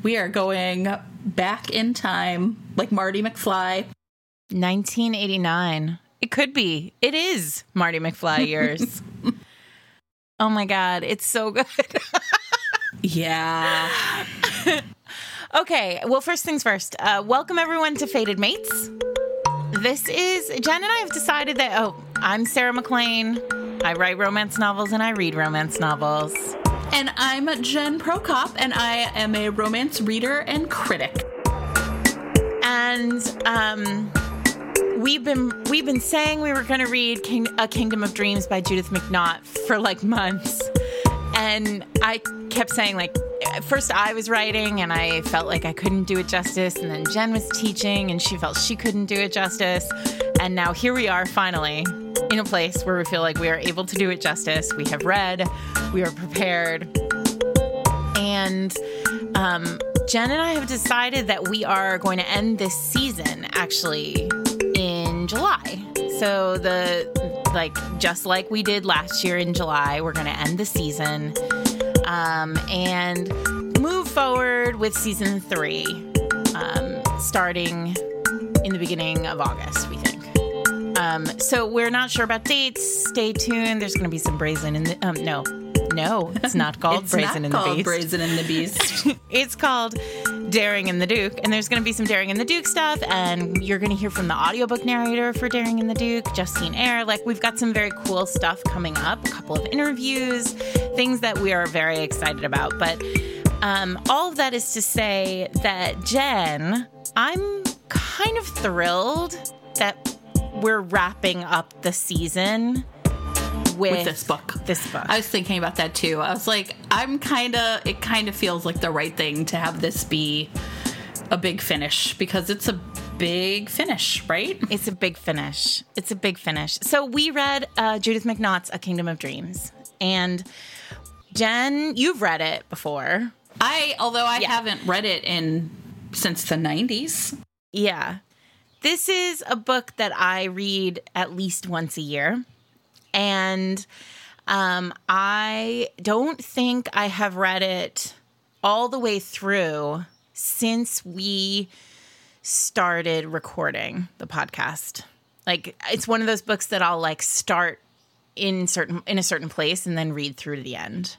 We are going back in time, like Marty McFly. 1989. It could be. It is Marty McFly years. Oh my God, it's so good. Yeah. Okay, well, first things first. Welcome everyone to Fated Mates. This is, Jen and I have decided that, I'm Sarah McLean. I write romance novels and I read romance novels. And I'm Jen Prokop, and I am a romance reader and critic. And we've been saying we were going to read A Kingdom of Dreams by Judith McNaught for like months. And I kept saying, like, first I was writing and I felt like I couldn't do it justice. And then Jen was teaching and she felt she couldn't do it justice. And now here we are finally in a place where we feel like we are able to do it justice. We have read, we are prepared. And Jen and I have decided that we are going to end this season actually in July. So just like we did last year in July, we're going to end the season and move forward with season 3, starting in the beginning of August, we think. So we're not sure about dates. Stay tuned. There's going to be some Brazen in the... No, it's not called Brazen in the Beast. It's not called Brazen in the Beast. It's called Daring in the Duke. And there's going to be some Daring in the Duke stuff. And you're going to hear from the audiobook narrator for Daring in the Duke, Justine Eyre. Like, we've got some very cool stuff coming up. A couple of interviews, things that we are very excited about. But all of that is to say that, Jen, I'm kind of thrilled that we're wrapping up the season with this book. This book. I was thinking about that too. I was like, it kind of feels like the right thing to have this be a big finish, because it's a big finish, right? It's a big finish. It's a big finish. So we read Judith McNaught's A Kingdom of Dreams. And Jen, you've read it before. Although I haven't read it since the 90s. Yeah. This is a book that I read at least once a year. And I don't think I have read it all the way through since we started recording the podcast. Like, it's one of those books that I'll like start in a certain place and then read through to the end.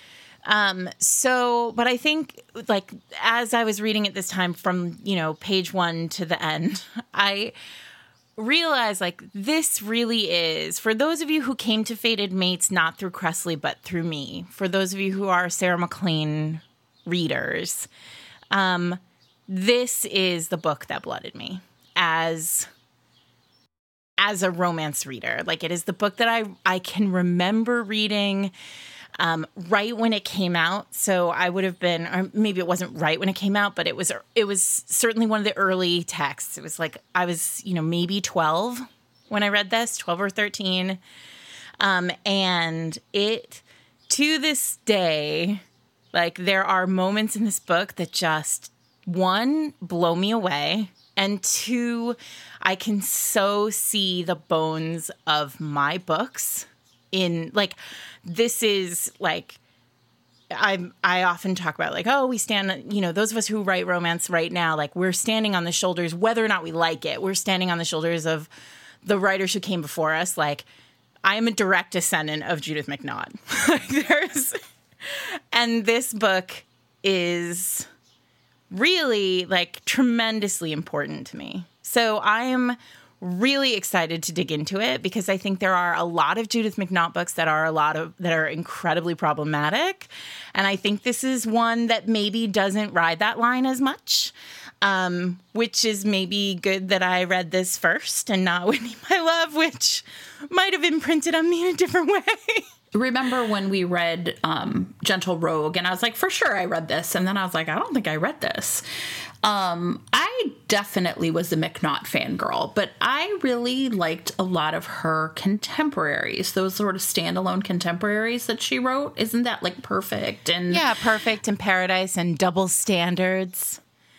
But I think, like, as I was reading it this time from, page 1 to the end, I realize, like, this really is, for those of you who came to Fated Mates not through Cressley but through me, for those of you who are Sarah McLean readers, this is the book that blooded me as a romance reader. Like, it is the book that I can remember reading right when it came out. So I would have been, or maybe it wasn't right when it came out, but it was certainly one of the early texts. It was like, I was, maybe 12 when I read this, 12 or 13. And it, to this day, like, there are moments in this book that just, 1, blow me away. And 2, I can so see the bones of my books in, like, this is like, I often talk about, like, we stand, those of us who write romance right now, like, we're standing on the shoulders, whether or not we like it, we're standing on the shoulders of the writers who came before us. Like, I am a direct descendant of Judith McNaught. And this book is really, like, tremendously important to me. So I am really excited to dig into it, because I think there are a lot of Judith McNaught books that are incredibly problematic. And I think this is one that maybe doesn't ride that line as much, which is maybe good that I read this first and not Whitney My Love, which might have imprinted on me in a different way. Remember when we read Gentle Rogue, and I was like, for sure I read this. And then I was like, I don't think I read this. I definitely was a McNaught fangirl, but I really liked a lot of her contemporaries, those sort of standalone contemporaries that she wrote. Isn't that, like, Perfect? And yeah, Perfect and Paradise and Double Standards.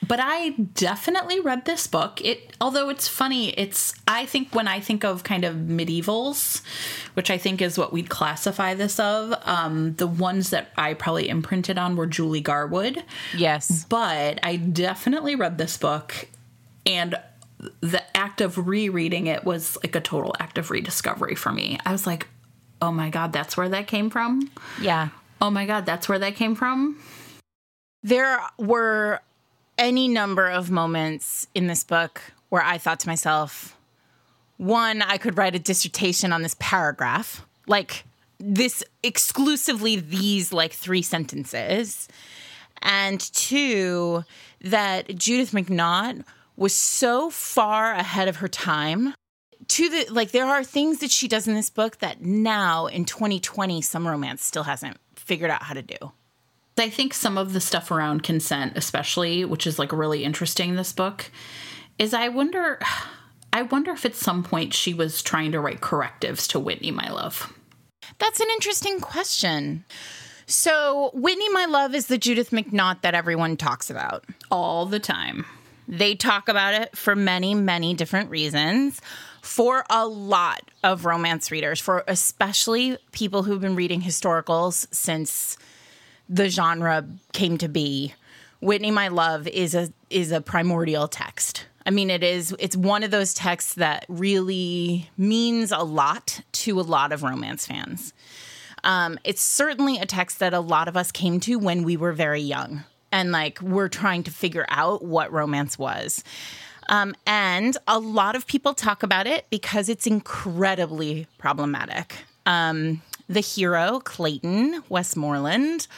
But I definitely read this book. Although it's funny, I think when I think of kind of medievals, which I think is what we'd classify this of, the ones that I probably imprinted on were Julie Garwood. Yes. But I definitely read this book, and the act of rereading it was like a total act of rediscovery for me. I was like, oh my God, that's where that came from? Yeah. Oh my God, that's where that came from? There were any number of moments in this book where I thought to myself, one, I could write a dissertation on this paragraph, like this exclusively these like 3 sentences. And two, that Judith McNaught was so far ahead of her time. There are things that she does in this book that now in 2020, some romance still hasn't figured out how to do. I think some of the stuff around consent, especially, which is like really interesting in this book, is I wonder if at some point she was trying to write correctives to Whitney, My Love. That's an interesting question. So Whitney, My Love is the Judith McNaught that everyone talks about. All the time. They talk about it for many, many different reasons. For a lot of romance readers, for especially people who've been reading historicals since the genre came to be, Whitney, My Love is a primordial text. I mean, it's one of those texts that really means a lot to a lot of romance fans. It's certainly a text that a lot of us came to when we were very young and like we're trying to figure out what romance was. And a lot of people talk about it because it's incredibly problematic. The hero, Clayton Westmoreland,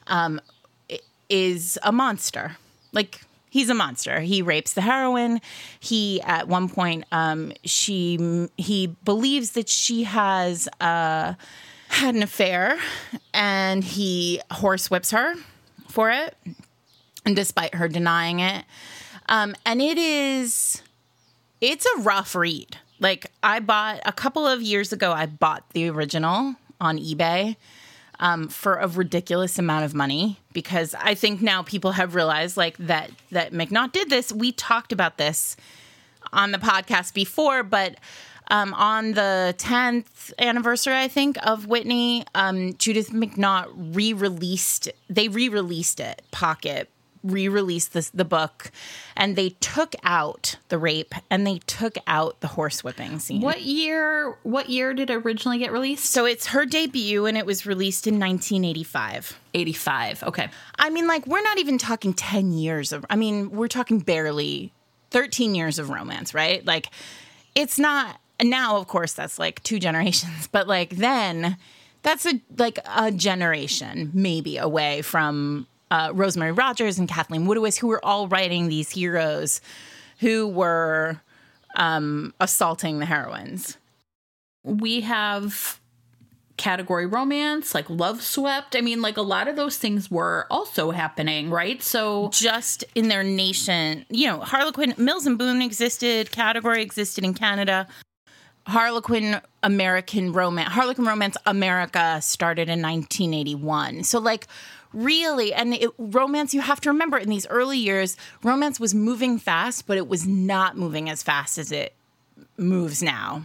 is a monster. Like, he's a monster. He rapes the heroine. He, at one point, he believes that she has had an affair, and he horsewhips her for it, and despite her denying it. And it's a rough read. Like, a couple of years ago, I bought the original on eBay for a ridiculous amount of money, because I think now people have realized like that McNaught did this. We talked about this on the podcast before, but on the 10th anniversary, I think, of Whitney, Judith McNaught re-released it, Pocket re-released the book, and they took out the rape and they took out the horsewhipping scene. What year did it originally get released? So it's her debut, and it was released in 1985. 85, okay. I mean, like, we're not even talking 10 years we're talking barely 13 years of romance, right? Like, it's not, now, of course, that's like 2 generations, but like then that's a generation maybe away from Rosemary Rogers and Kathleen Woodiwiss, who were all writing these heroes who were assaulting the heroines. We have category romance, like Love Swept. I mean, like, a lot of those things were also happening, right? So just in their nation, Harlequin, Mills and Boon existed, category existed in Canada. Harlequin Romance America started in 1981. So, like, really, and romance, you have to remember, in these early years, romance was moving fast, but it was not moving as fast as it moves now.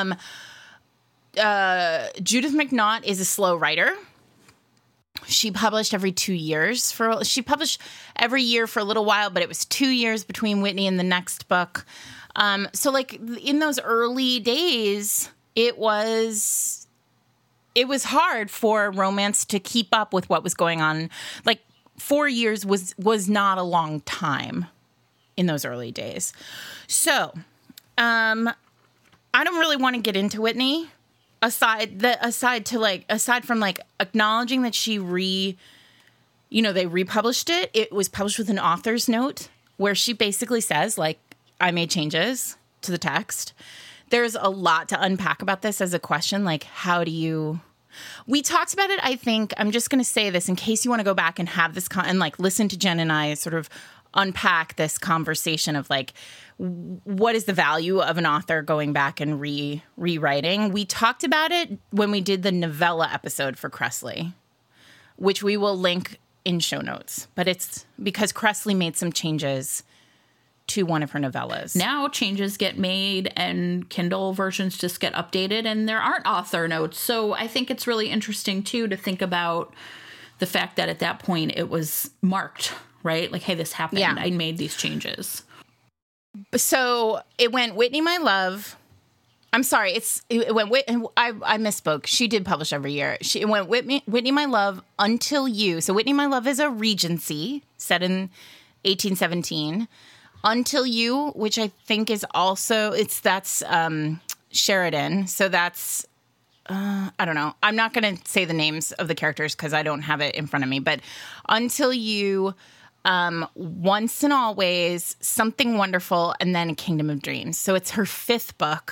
Judith McNaught is a slow writer. She published every 2 years. She published every year for a little while, but it was 2 years between Whitney and the next book. So, like, in those early days, it was hard for romance to keep up with what was going on. Like, 4 years was not a long time in those early days. So, I don't really want to get into Whitney aside from like acknowledging that she they republished it. It was published with an author's note where she basically says, like, I made changes to the text. There's a lot to unpack about this as a question. Like, we talked about it, I think. I'm just going to say this in case you want to go back and have this and like listen to Jen and I sort of unpack this conversation of like, what is the value of an author going back and rewriting? We talked about it when we did the novella episode for Cressley, which we will link in show notes, but it's because Kresley made some changes to one of her novellas. Now changes get made and Kindle versions just get updated and there aren't author notes. So I think it's really interesting too to think about the fact that at that point it was marked, right? Like, hey, this happened. Yeah. I made these changes. So it went Whitney, My Love. I'm sorry. It went I misspoke. She did publish every year. It went Whitney, My Love, Until You. So Whitney, My Love is a Regency set in 1817. Until You, which I think is also that's Sheridan. So that's I don't know. I'm not going to say the names of the characters because I don't have it in front of me. But Until You, Once and Always, Something Wonderful, and then A Kingdom of Dreams. So it's her 5th book.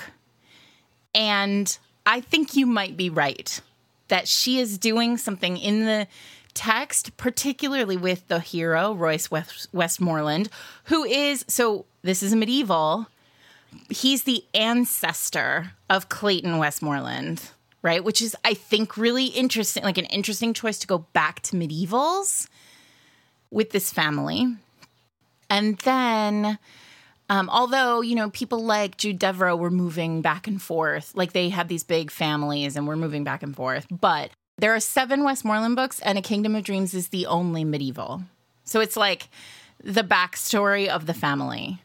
And I think you might be right that she is doing something in the text, particularly with the hero, Royce Westmoreland, who is, so this is a medieval, he's the ancestor of Clayton Westmoreland, right? Which is, I think, really interesting, like an interesting choice to go back to medievals with this family. And then, although, you know, people like Jude Deveraux were moving back and forth, like they had these big families and were moving back and forth, but there are 7 Westmoreland books and A Kingdom of Dreams is the only medieval. So it's like the backstory of the family.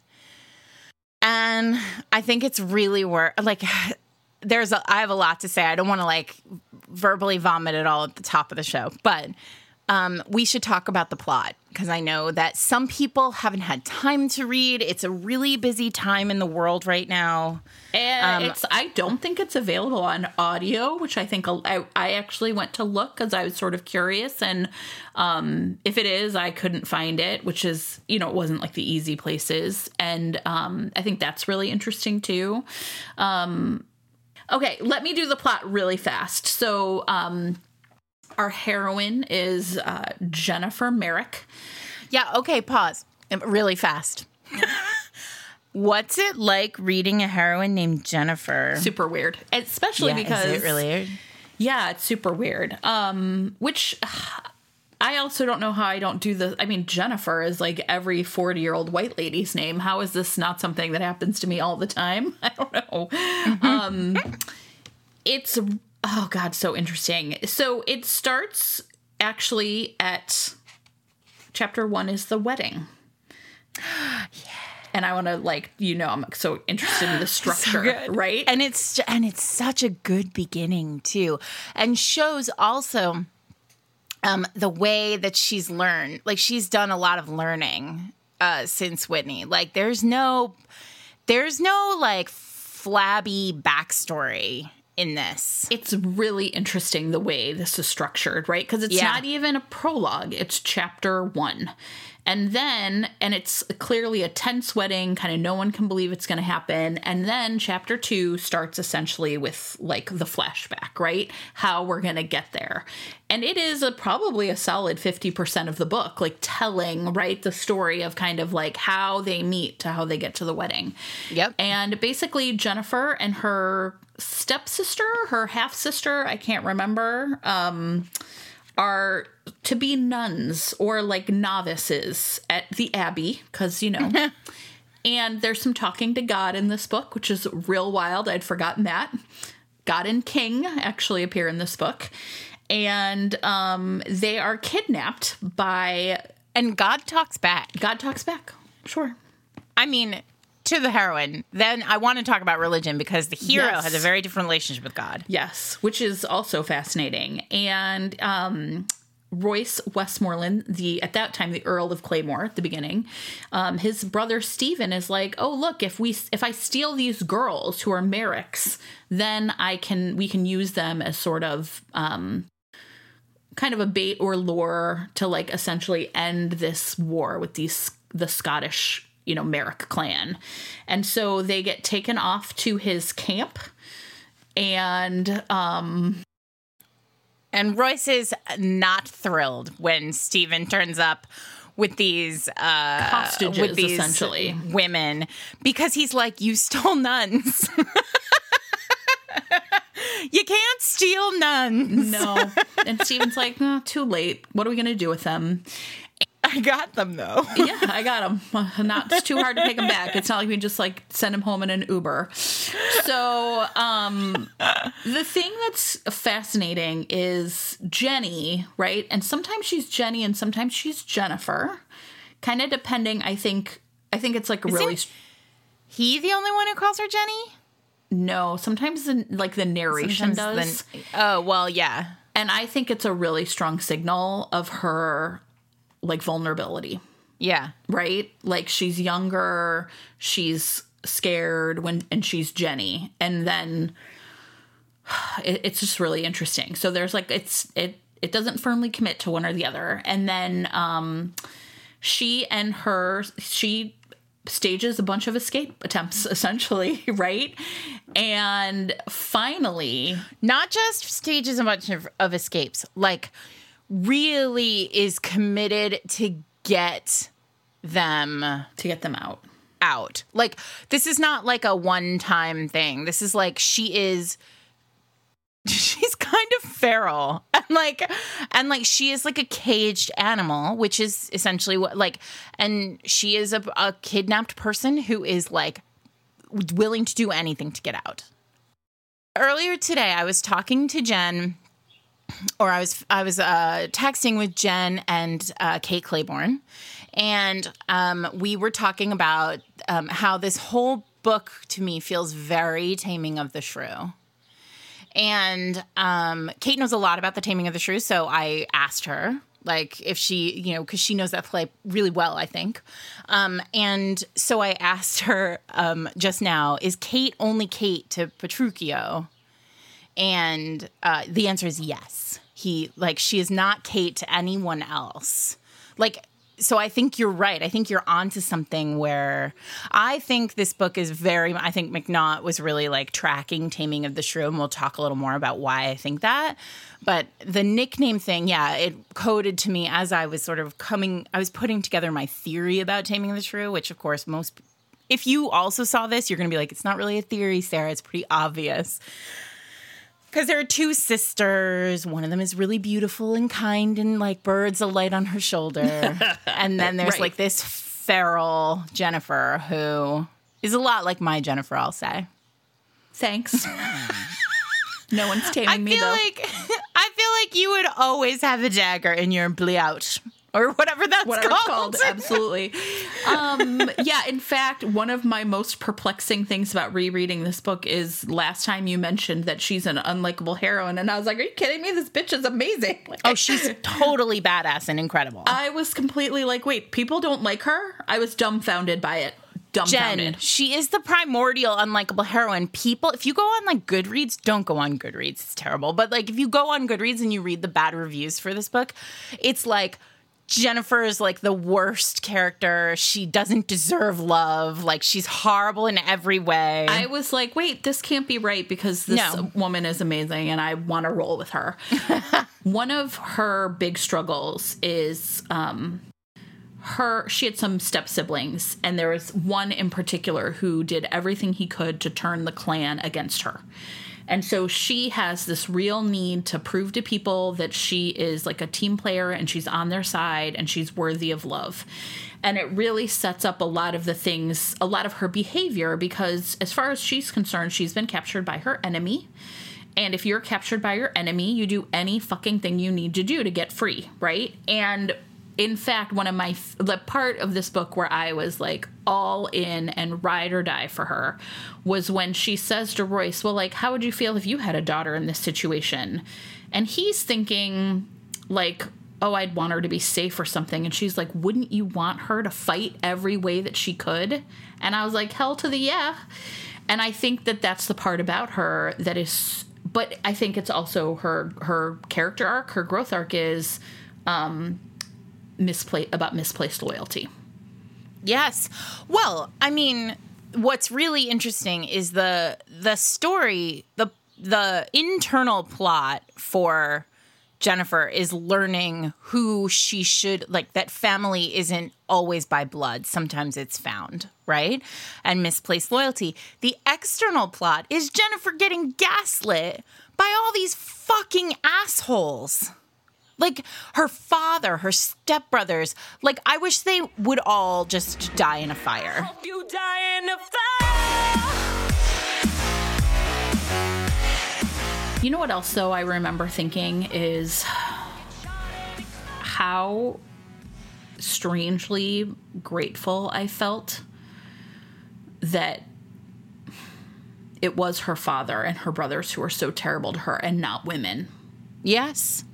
And I think it's really like, I have a lot to say. I don't want to like verbally vomit it all at the top of the show, but we should talk about the plot because I know that some people haven't had time to read. It's a really busy time in the world right now. And I don't think it's available on audio, which I think I actually went to look because I was sort of curious. And if it is, I couldn't find it, which is, you know, it wasn't like the easy places. And I think that's really interesting too. Okay, let me do the plot really fast. So our heroine is Jennifer Merrick. Yeah, okay, pause. Really fast. What's it like reading a heroine named Jennifer? Super weird. Especially because... Is it really weird? Yeah, it's super weird. Which I also don't know how I don't do the... I mean, Jennifer is like every 40-year-old white lady's name. How is this not something that happens to me all the time? I don't know. It's... Oh, God, so interesting. So it starts actually at chapter 1 is the wedding. Yeah. And I want to, like, you know, I'm so interested in the structure, so right? And it's such a good beginning, too. And shows also the way that she's learned. Like, she's done a lot of learning since Whitney. Like, there's no, like, flabby backstory in this. It's really interesting the way this is structured, right? Because it's not even a prologue. It's chapter 1. And it's clearly a tense wedding, kind of no one can believe it's going to happen. And then chapter 2 starts essentially with like the flashback, right? How we're going to get there. And it is probably a solid 50% of the book, like telling, right, the story of kind of like how they meet to how they get to the wedding. Yep. And basically Jennifer and her stepsister, her half-sister, I can't remember, are to be nuns or like novices at the Abbey, because, you know, and there's some talking to God in this book, which is real wild. I'd forgotten that. God and King actually appear in this book. And they are kidnapped by... And God talks back. God talks back. Sure. I mean... to the heroine. Then I want to talk about religion because the hero has a very different relationship with God. Yes, which is also fascinating. And Royce Westmoreland, at that time the Earl of Claymore at the beginning, his brother Stephen is like, oh look, if I steal these girls who are Merricks, then we can use them as sort of kind of a bait or lure to like essentially end this war with the Scottish, you know, Merrick clan. And so they get taken off to his camp, and Royce is not thrilled when Stephen turns up with these hostages, essentially women, because he's like, you stole nuns. You can't steal nuns. No. And Steven's like, oh, too late. What are we going to do with them? I got them, though. Yeah, I got him. It's too hard to pick him back. It's not like we can just like send him home in an Uber. So the thing that's fascinating is Jenny, right? And sometimes she's Jenny and sometimes she's Jennifer. Kind of depending, I think it's like really... He the only one who calls her Jenny? No, sometimes the narration does. Oh, well, yeah. And I think it's a really strong signal of her like vulnerability. Yeah. Right? Like she's younger, she's scared and she's Jenny. And then it's just really interesting. So there's like it doesn't firmly commit to one or the other. And then she stages a bunch of escape attempts, essentially, right? And finally... Not just stages a bunch of escapes, like really is committed to get them... To get them out. Like, this is not like a one-time thing. This is like she's kind of feral and like she is like a caged animal, which is essentially what like, and she is a kidnapped person who is like willing to do anything to get out. Earlier today, I was talking to Jen, or I was texting with Jen and Kate Claiborne, and we were talking about how this whole book to me feels very Taming of the Shrew. And Kate knows a lot about the Taming of the Shrew, so I asked her, like, if she, because she knows that play really well, I think. And so I asked her just now, is Kate only Kate to Petruchio? And the answer is yes. She is not Kate to anyone else. Like, so I think you're right. I think you're onto something where I think this book is I think McNaught was really like tracking Taming of the Shrew, and we'll talk a little more about why I think that. But the nickname thing, yeah, it coded to me as I was I was putting together my theory about Taming of the Shrew, which of course if you also saw this, you're going to be like, it's not really a theory, Sarah. It's pretty obvious. Because there are two sisters. One of them is really beautiful and kind and like birds alight on her shoulder. And then there's like this feral Jennifer who is a lot like my Jennifer, I'll say. Thanks. No one's taming me, though. I feel like you would always have a dagger in your bleout. Or whatever it's called. Absolutely. Yeah, in fact, one of my most perplexing things about rereading this book is last time you mentioned that she's an unlikable heroine. And I was like, are you kidding me? This bitch is amazing. Oh, she's totally badass and incredible. I was completely like, wait, people don't like her? I was dumbfounded by it. Dumbfounded. Jen, she is the primordial unlikable heroine. People, if you go on like Goodreads, don't go on Goodreads. It's terrible. But like if you go on Goodreads and you read the bad reviews for this book, it's like, Jennifer is like the worst character. She doesn't deserve love. Like she's horrible in every way. I was like, wait, this can't be right because this woman is amazing and I want to roll with her. One of her big struggles is she had some step siblings, and there was one in particular who did everything he could to turn the clan against her. And so she has this real need to prove to people that she is like a team player and she's on their side and she's worthy of love. And it really sets up a lot of her behavior, because as far as she's concerned, she's been captured by her enemy. And if you're captured by your enemy, you do any fucking thing you need to do to get free, right? And in fact, the part of this book where I was like all in and ride or die for her was when she says to Royce, well, like, how would you feel if you had a daughter in this situation? And he's thinking like, oh, I'd want her to be safe or something. And she's like, wouldn't you want her to fight every way that she could? And I was like, hell to the yeah. And I think that that's the part about her that is, but I think it's also her character arc, her growth arc is, misplaced loyalty. Yes. Well, I mean, what's really interesting is the story, the internal plot for Jennifer is learning who she should, like, that family isn't always by blood. Sometimes it's found, right? And misplaced loyalty. The external plot is Jennifer getting gaslit by all these fucking assholes. Like, her father, her stepbrothers. Like, I wish they would all just die in a fire. Hope you die in a fire. You know what else, though, I remember thinking is how strangely grateful I felt that it was her father and her brothers who were so terrible to her and not women. Yes.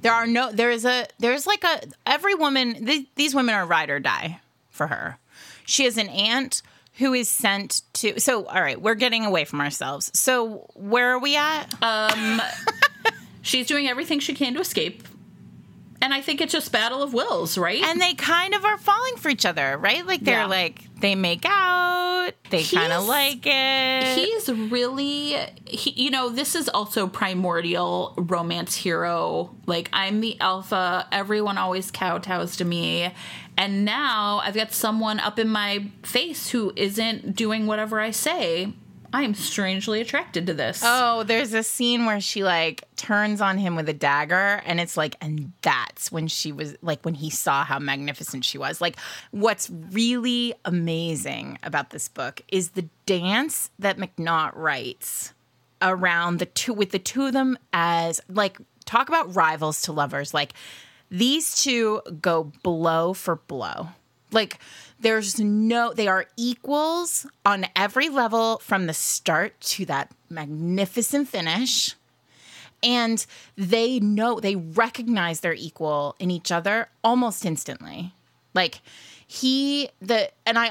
Every woman, these women are ride or die for her. She has an aunt who is sent to, so, all right, we're getting away from ourselves. So where are we at? She's doing everything she can to escape. And I think it's just battle of wills, right? And they kind of are falling for each other, right? Like, they're like, they make out. They kind of like it. He's really, this is also primordial romance hero. Like, I'm the alpha. Everyone always kowtows to me. And now I've got someone up in my face who isn't doing whatever I say. I am strangely attracted to this. Oh, there's a scene where she, like, turns on him with a dagger, and it's like, and that's when she was, like, when he saw how magnificent she was. Like, what's really amazing about this book is the dance that McNaught writes around the two of them as, like, talk about rivals to lovers. Like, these two go blow for blow. Like, they are equals on every level from the start to that magnificent finish. And they recognize they're equal in each other almost instantly. Like, he's the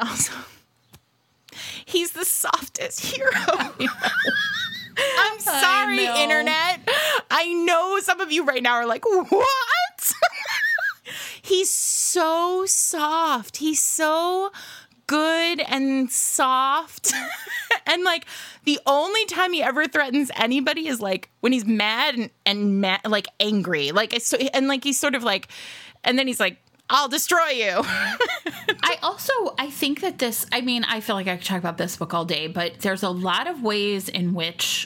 softest hero. I'm sorry, internet. I know some of you right now are like, what? He's so soft. He's so good and soft. And, like, the only time he ever threatens anybody is, like, when he's mad and mad, like, angry. Like, and, like, he's sort of like, and then he's like, I'll destroy you. I think that this, I mean, I feel like I could talk about this book all day, but there's a lot of ways in which,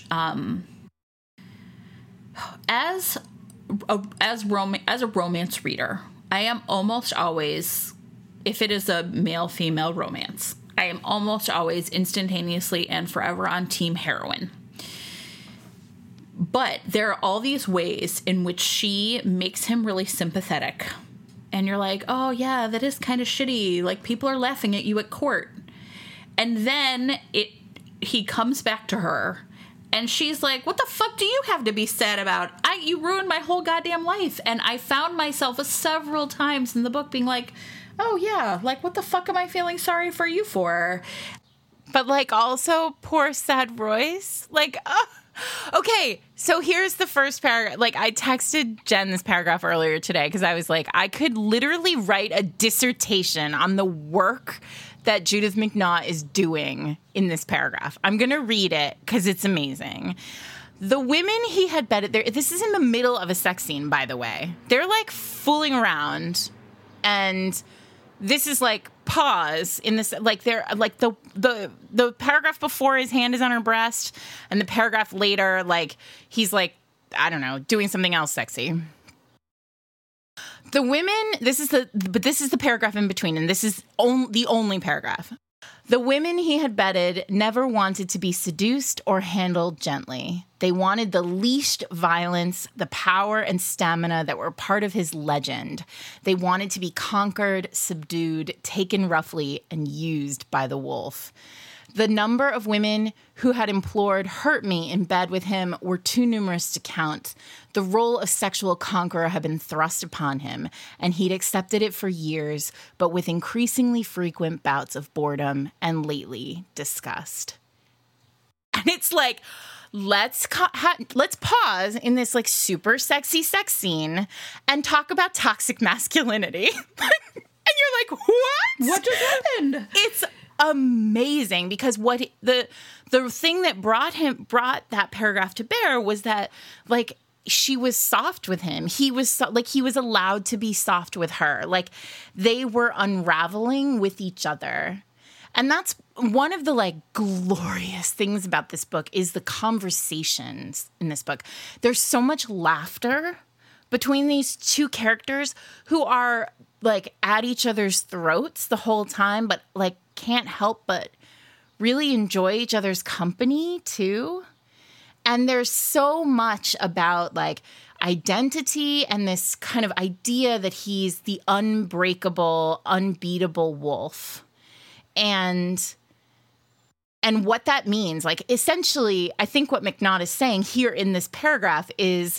as a romance reader, I am almost always, if it is a male-female romance, I am almost always instantaneously and forever on team heroine. But there are all these ways in which she makes him really sympathetic. And you're like, oh, yeah, that is kind of shitty. Like, people are laughing at you at court. And then he comes back to her. And she's like, what the fuck do you have to be sad about? You ruined my whole goddamn life. And I found myself several times in the book being like, oh, yeah, like, what the fuck am I feeling sorry for you for? But, like, also, poor sad Royce. Like, okay, so here's the first paragraph. Like, I texted Jen this paragraph earlier today because I was like, I could literally write a dissertation on the work that Judith McNaught is doing in this paragraph. I'm going to read it because it's amazing. The women he had bedded there. This is in the middle of a sex scene, by the way. They're, like, fooling around, and this is, like, pause in this, like, they're, like, the paragraph before his hand is on her breast, and the paragraph later, like, he's, like, I don't know, doing something else sexy. The women, this is the paragraph in between, and this is the only paragraph. The women he had bedded never wanted to be seduced or handled gently. They wanted the leashed violence, the power and stamina that were part of his legend. They wanted to be conquered, subdued, taken roughly, and used by the wolf. The number of women who had implored "hurt me" in bed with him were too numerous to count. The role of sexual conqueror had been thrust upon him, and he'd accepted it for years, but with increasingly frequent bouts of boredom and lately disgust. And it's like, let's pause in this, like, super sexy sex scene and talk about toxic masculinity. And you're like, what? What just happened? It's amazing, because what the thing that brought that paragraph to bear was that, like, she was soft with him. He was he was allowed to be soft with her. Like they were unraveling with each other. And that's one of the like glorious things about this book is the conversations in this book. There's so much laughter between these two characters who are like at each other's throats the whole time, but like can't help but really enjoy each other's company too. And there's so much about like identity and this kind of idea that he's the unbreakable, unbeatable wolf. And what that means, like essentially, I think what McNaught is saying here in this paragraph is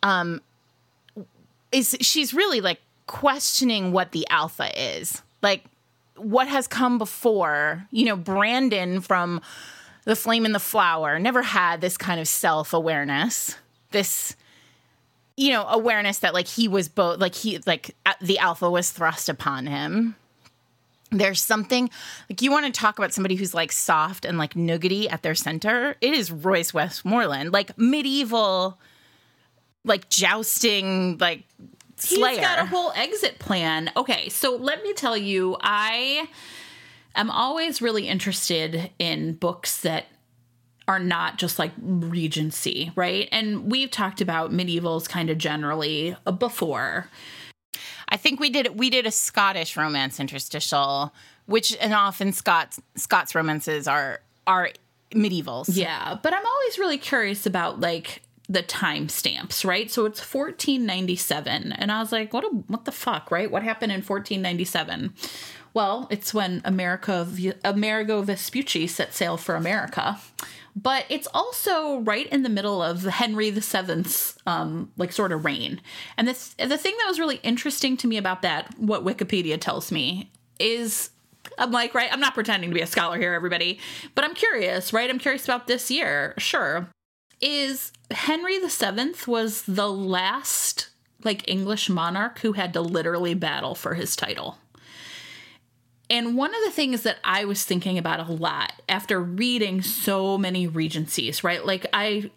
she's really like questioning what the alpha is. Like what has come before, you know, Brandon from The Flame and the Flower never had this kind of self-awareness, this, you know, awareness that like he was both, like the alpha was thrust upon him. There's something, like you want to talk about somebody who's like soft and like nougaty at their center. It is Royce Westmoreland, like medieval, like jousting, like slayer. He's got a whole exit plan. Okay, so let me tell you, I am always really interested in books that are not just like Regency, right? And we've talked about medievals kind of generally before. I think we did a Scottish romance interstitial, and often Scots romances are medievals. Yeah, but I'm always really curious about like the timestamps, right? So it's 1497, and I was like, what the fuck, right? What happened in 1497? Well, it's when Amerigo Vespucci set sail for America. But it's also right in the middle of Henry VII's like sort of reign. And the thing that was really interesting to me about that, what Wikipedia tells me, is I'm like, right, I'm not pretending to be a scholar here, everybody, but I'm curious, right? I'm curious about this year. Sure. Is Henry VII was the last like English monarch who had to literally battle for his title. And one of the things that I was thinking about a lot after reading so many Regencies, right? Like I'm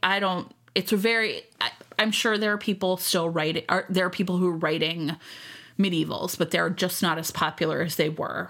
sure there are people still writing, there are people who are writing medievals, but they're just not as popular as they were.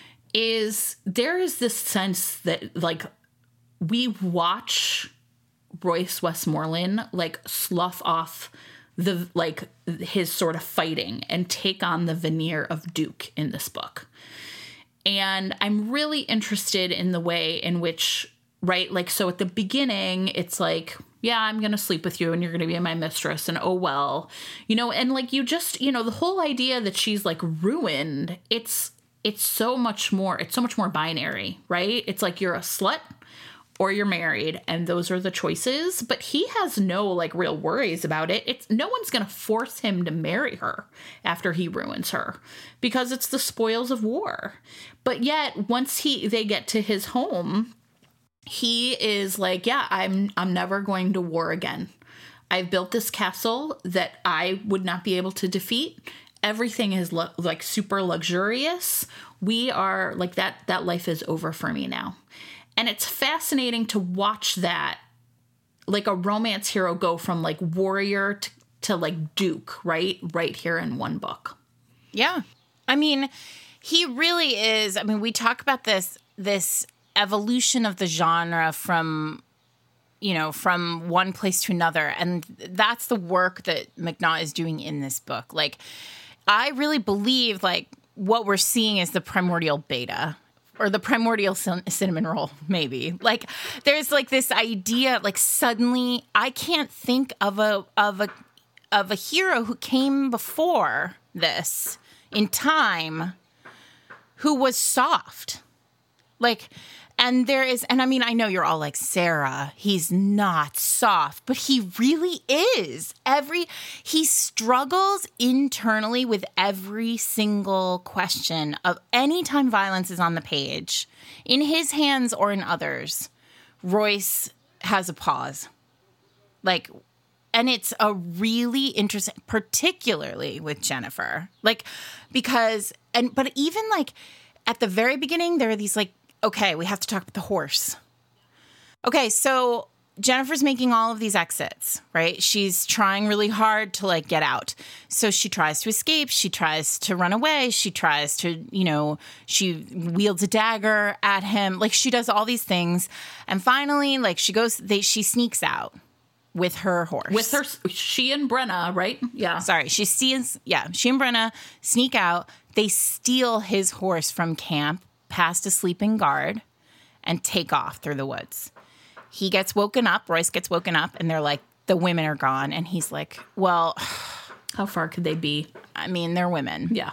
There is this sense that like we watch Royce Westmoreland like slough off the like his sort of fighting and take on the veneer of Duke in this book. And I'm really interested in the way in which, right, like, so at the beginning, it's like, yeah, I'm going to sleep with you and you're going to be my mistress and oh, well, you know, and like you just, you know, the whole idea that she's like ruined, it's so much more binary, right? It's like you're a slut or you're married and those are the choices, but he has no like real worries about it. No one's going to force him to marry her after he ruins her because it's the spoils of war. But yet once they get to his home, he is like, yeah, I'm never going to war again. I've built this castle that I would not be able to defeat. Everything is like super luxurious. We are like that life is over for me now. And it's fascinating to watch that, like a romance hero go from like warrior to like Duke, right? Right here in one book. Yeah. I mean, he really is. I mean, we talk about this evolution of the genre from one place to another. And that's the work that McNaught is doing in this book. Like, I really believe like what we're seeing is the primordial beta. Or the primordial cinnamon roll, maybe. Like, there's like this idea, like suddenly I can't think of a hero who came before this in time who was soft. Like, and I mean, I know you're all like, Sarah, he's not soft, but he really is. He struggles internally with every single question of any time violence is on the page, in his hands or in others. Royce has a pause. Like, and it's a really interesting, particularly with Jennifer, like, but even like at the very beginning, there are these like, okay, we have to talk about the horse. Okay, so Jennifer's making all of these exits, right? She's trying really hard to like get out. So she tries to escape. She tries to run away. She tries to, she wields a dagger at him. Like she does all these things. And finally, like she sneaks out with her horse. She and Brenna, right? Yeah. Sorry. She and Brenna sneak out. They steal his horse from camp past a sleeping guard and take off through the woods. He gets woken up, Royce gets woken up, and they're like, the women are gone. And he's like, well, how far could they be? I mean, they're women. Yeah.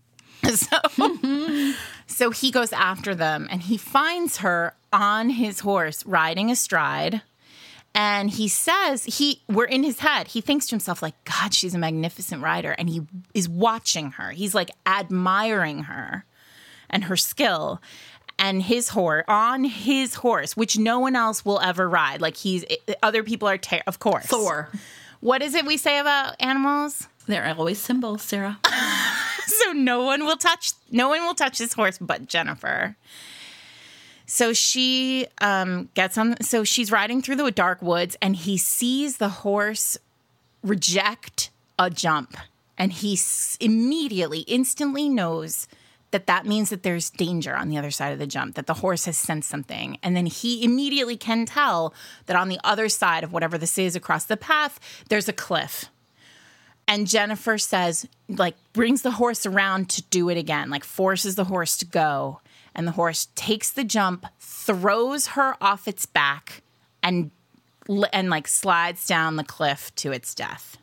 So he goes after them, and he finds her on his horse, riding astride. And he says, we're in his head. He thinks to himself, like, God, she's a magnificent rider. And he is watching her. He's like admiring her and her skill. And on his horse, which no one else will ever ride. Like other people are, of course. Thor. What is it we say about animals? They're always symbols, Sarah. So no one will touch this horse but Jennifer. So she gets on. So she's riding through the dark woods, and he sees the horse reject a jump, and he instantly knows that means that there's danger on the other side of the jump, that the horse has sensed something. And then he immediately can tell that on the other side of whatever this is across the path, there's a cliff. And Jennifer says, like, brings the horse around to do it again, like forces the horse to go. And the horse takes the jump, throws her off its back, and like slides down the cliff to its death.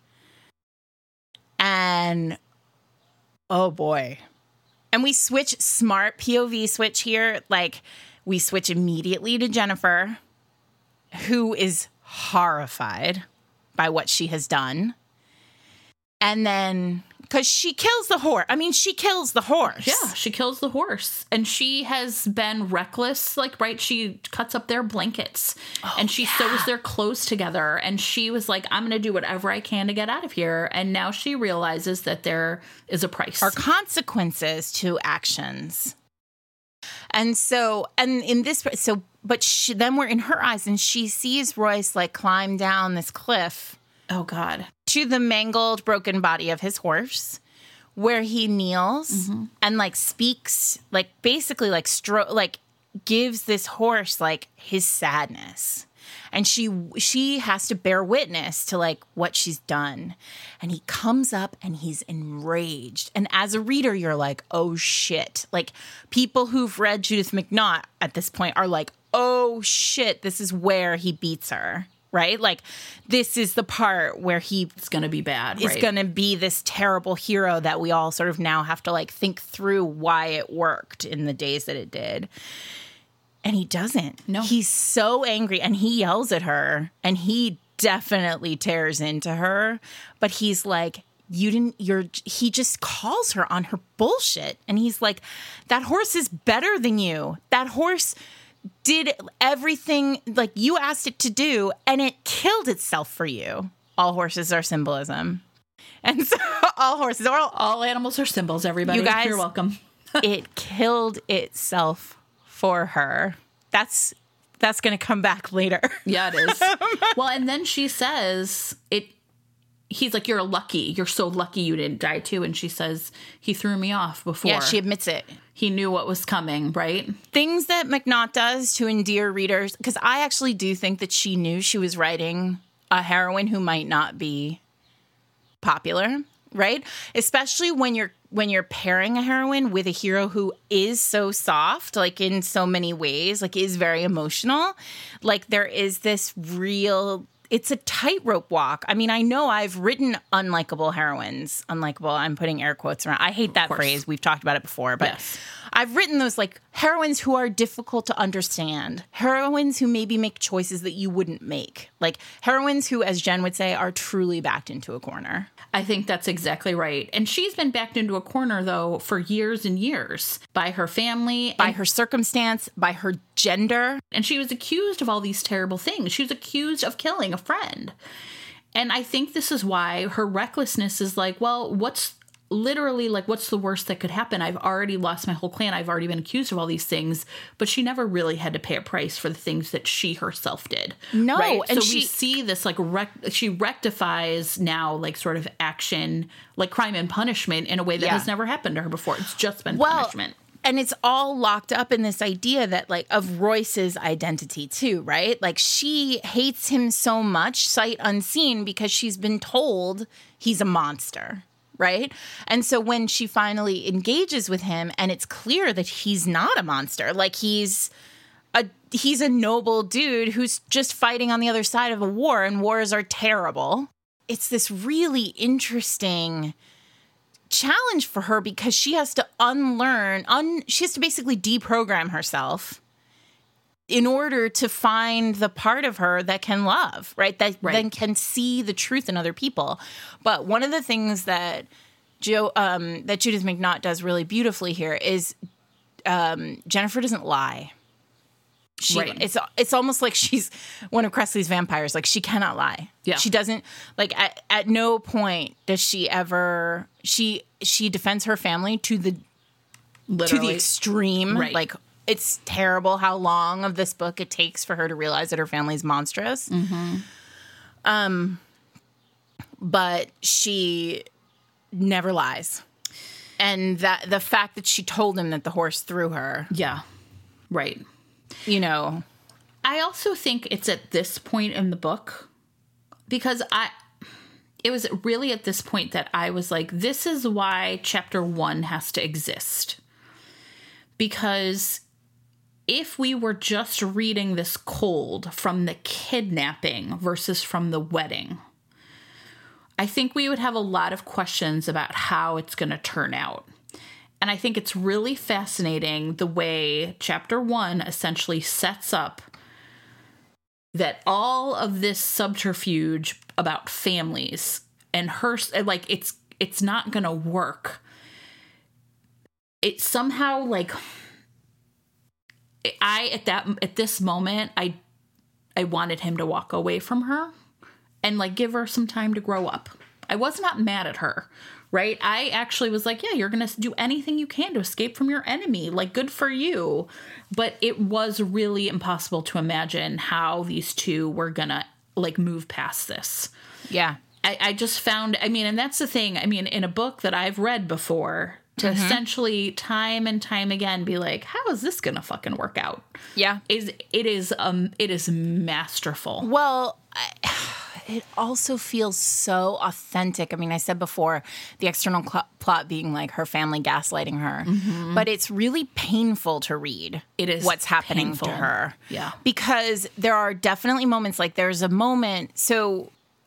And, oh boy. And we switch smart POV switch here. Like, we switch immediately to Jennifer, who is horrified by what she has done. And then, because she kills the horse. I mean, she kills the horse. Yeah, she kills the horse. And she has been reckless. Like, right, she cuts up their blankets. And she sews their clothes together. And she was like, I'm going to do whatever I can to get out of here. And now she realizes that there is a price. Are consequences to actions. And so, then we're in her eyes, and she sees Royce, like, climb down this cliff. Oh, God. To the mangled, broken body of his horse, where he kneels and, like, speaks, like, basically, like, gives this horse, like, his sadness. And she has to bear witness to, like, what she's done. And he comes up and he's enraged. And as a reader, you're like, oh, shit. Like, people who've read Judith McNaught at this point are like, oh, shit, this is where he beats her. Right? Like, this is the part where it's going to be bad. It's going to be this terrible hero that we all sort of now have to, like, think through why it worked in the days that it did. And he doesn't. No. He's so angry, and he yells at her, and he definitely tears into her. But he's like, he just calls her on her bullshit. And he's like, that horse is better than you. That horse did everything like you asked it to do, and it killed itself for you. All horses are symbolism. And so all animals are symbols, everybody. You guys, you're welcome. It killed itself for her. That's going to come back later. Yeah, it is. Well, and then she says he's like, you're so lucky you didn't die too. And she says, he threw me off before. Yeah, she admits it. He knew what was coming, right? Things that McNaught does to endear readers, because I actually do think that she knew she was writing a heroine who might not be popular, right? Especially when you're pairing a heroine with a hero who is so soft, like in so many ways, like is very emotional. Like there is this real... It's a tightrope walk. I mean, I know I've written unlikable heroines. Unlikable, I'm putting air quotes around. I hate that phrase. We've talked about it before. But yes. I've written those like heroines who are difficult to understand. Heroines who maybe make choices that you wouldn't make. Like heroines who, as Jen would say, are truly backed into a corner. I think that's exactly right. And she's been backed into a corner, though, for years and years by her family. By her circumstance, by her gender. And she was accused of all these terrible things. She was accused of killing a friend. And I think this is why her recklessness is like, well, what's literally, like, what's the worst that could happen? I've already lost my whole clan. I've already been accused of all these things, but she never really had to pay a price for the things that she herself did. No, right? and so we see this, like, she rectifies now, like, sort of action, like crime and punishment in a way that has never happened to her before. It's just been punishment. And it's all locked up in this idea that, like, of Royce's identity too, right? Like, she hates him so much, sight unseen, because she's been told he's a monster, right? And so when she finally engages with him and it's clear that he's not a monster, like he's a noble dude who's just fighting on the other side of a war, and wars are terrible. It's this really interesting challenge for her because she has to she has to basically deprogram herself in order to find the part of her that can love, right? That then can see the truth in other people. But one of the things that Judith McNaught does really beautifully here is Jennifer doesn't lie. It's almost like she's one of Kresley's vampires. Like, she cannot lie. Yeah. She doesn't, like, at no point does she ever, she defends her family to the extreme. Right. Like, it's terrible how long of this book it takes for her to realize that her family's monstrous. Mm-hmm. But she never lies. And that the fact that she told him that the horse threw her. Yeah. Right. You know, I also think it's at this point in the book, because it was really at this point that I was like, this is why chapter 1 has to exist. Because if we were just reading this cold from the kidnapping versus from the wedding, I think we would have a lot of questions about how it's going to turn out. And I think it's really fascinating the way chapter 1 essentially sets up that all of this subterfuge about families and her, like, it's not going to work. It somehow, like, at this moment, I wanted him to walk away from her and, like, give her some time to grow up. I was not mad at her. Right? I actually was like, yeah, you're going to do anything you can to escape from your enemy. Like, good for you. But it was really impossible to imagine how these two were going to, like, move past this. Yeah. I just found, I mean, and that's the thing. I mean, in a book that I've read before, to essentially time and time again be like, how is this going to fucking work out? Yeah. It is masterful. Well, it also feels so authentic. I mean, I said before, the external plot being like her family gaslighting her, but it's really painful to read. It is what's happening painful. to her. Yeah. Because there are definitely moments, like there's a moment, so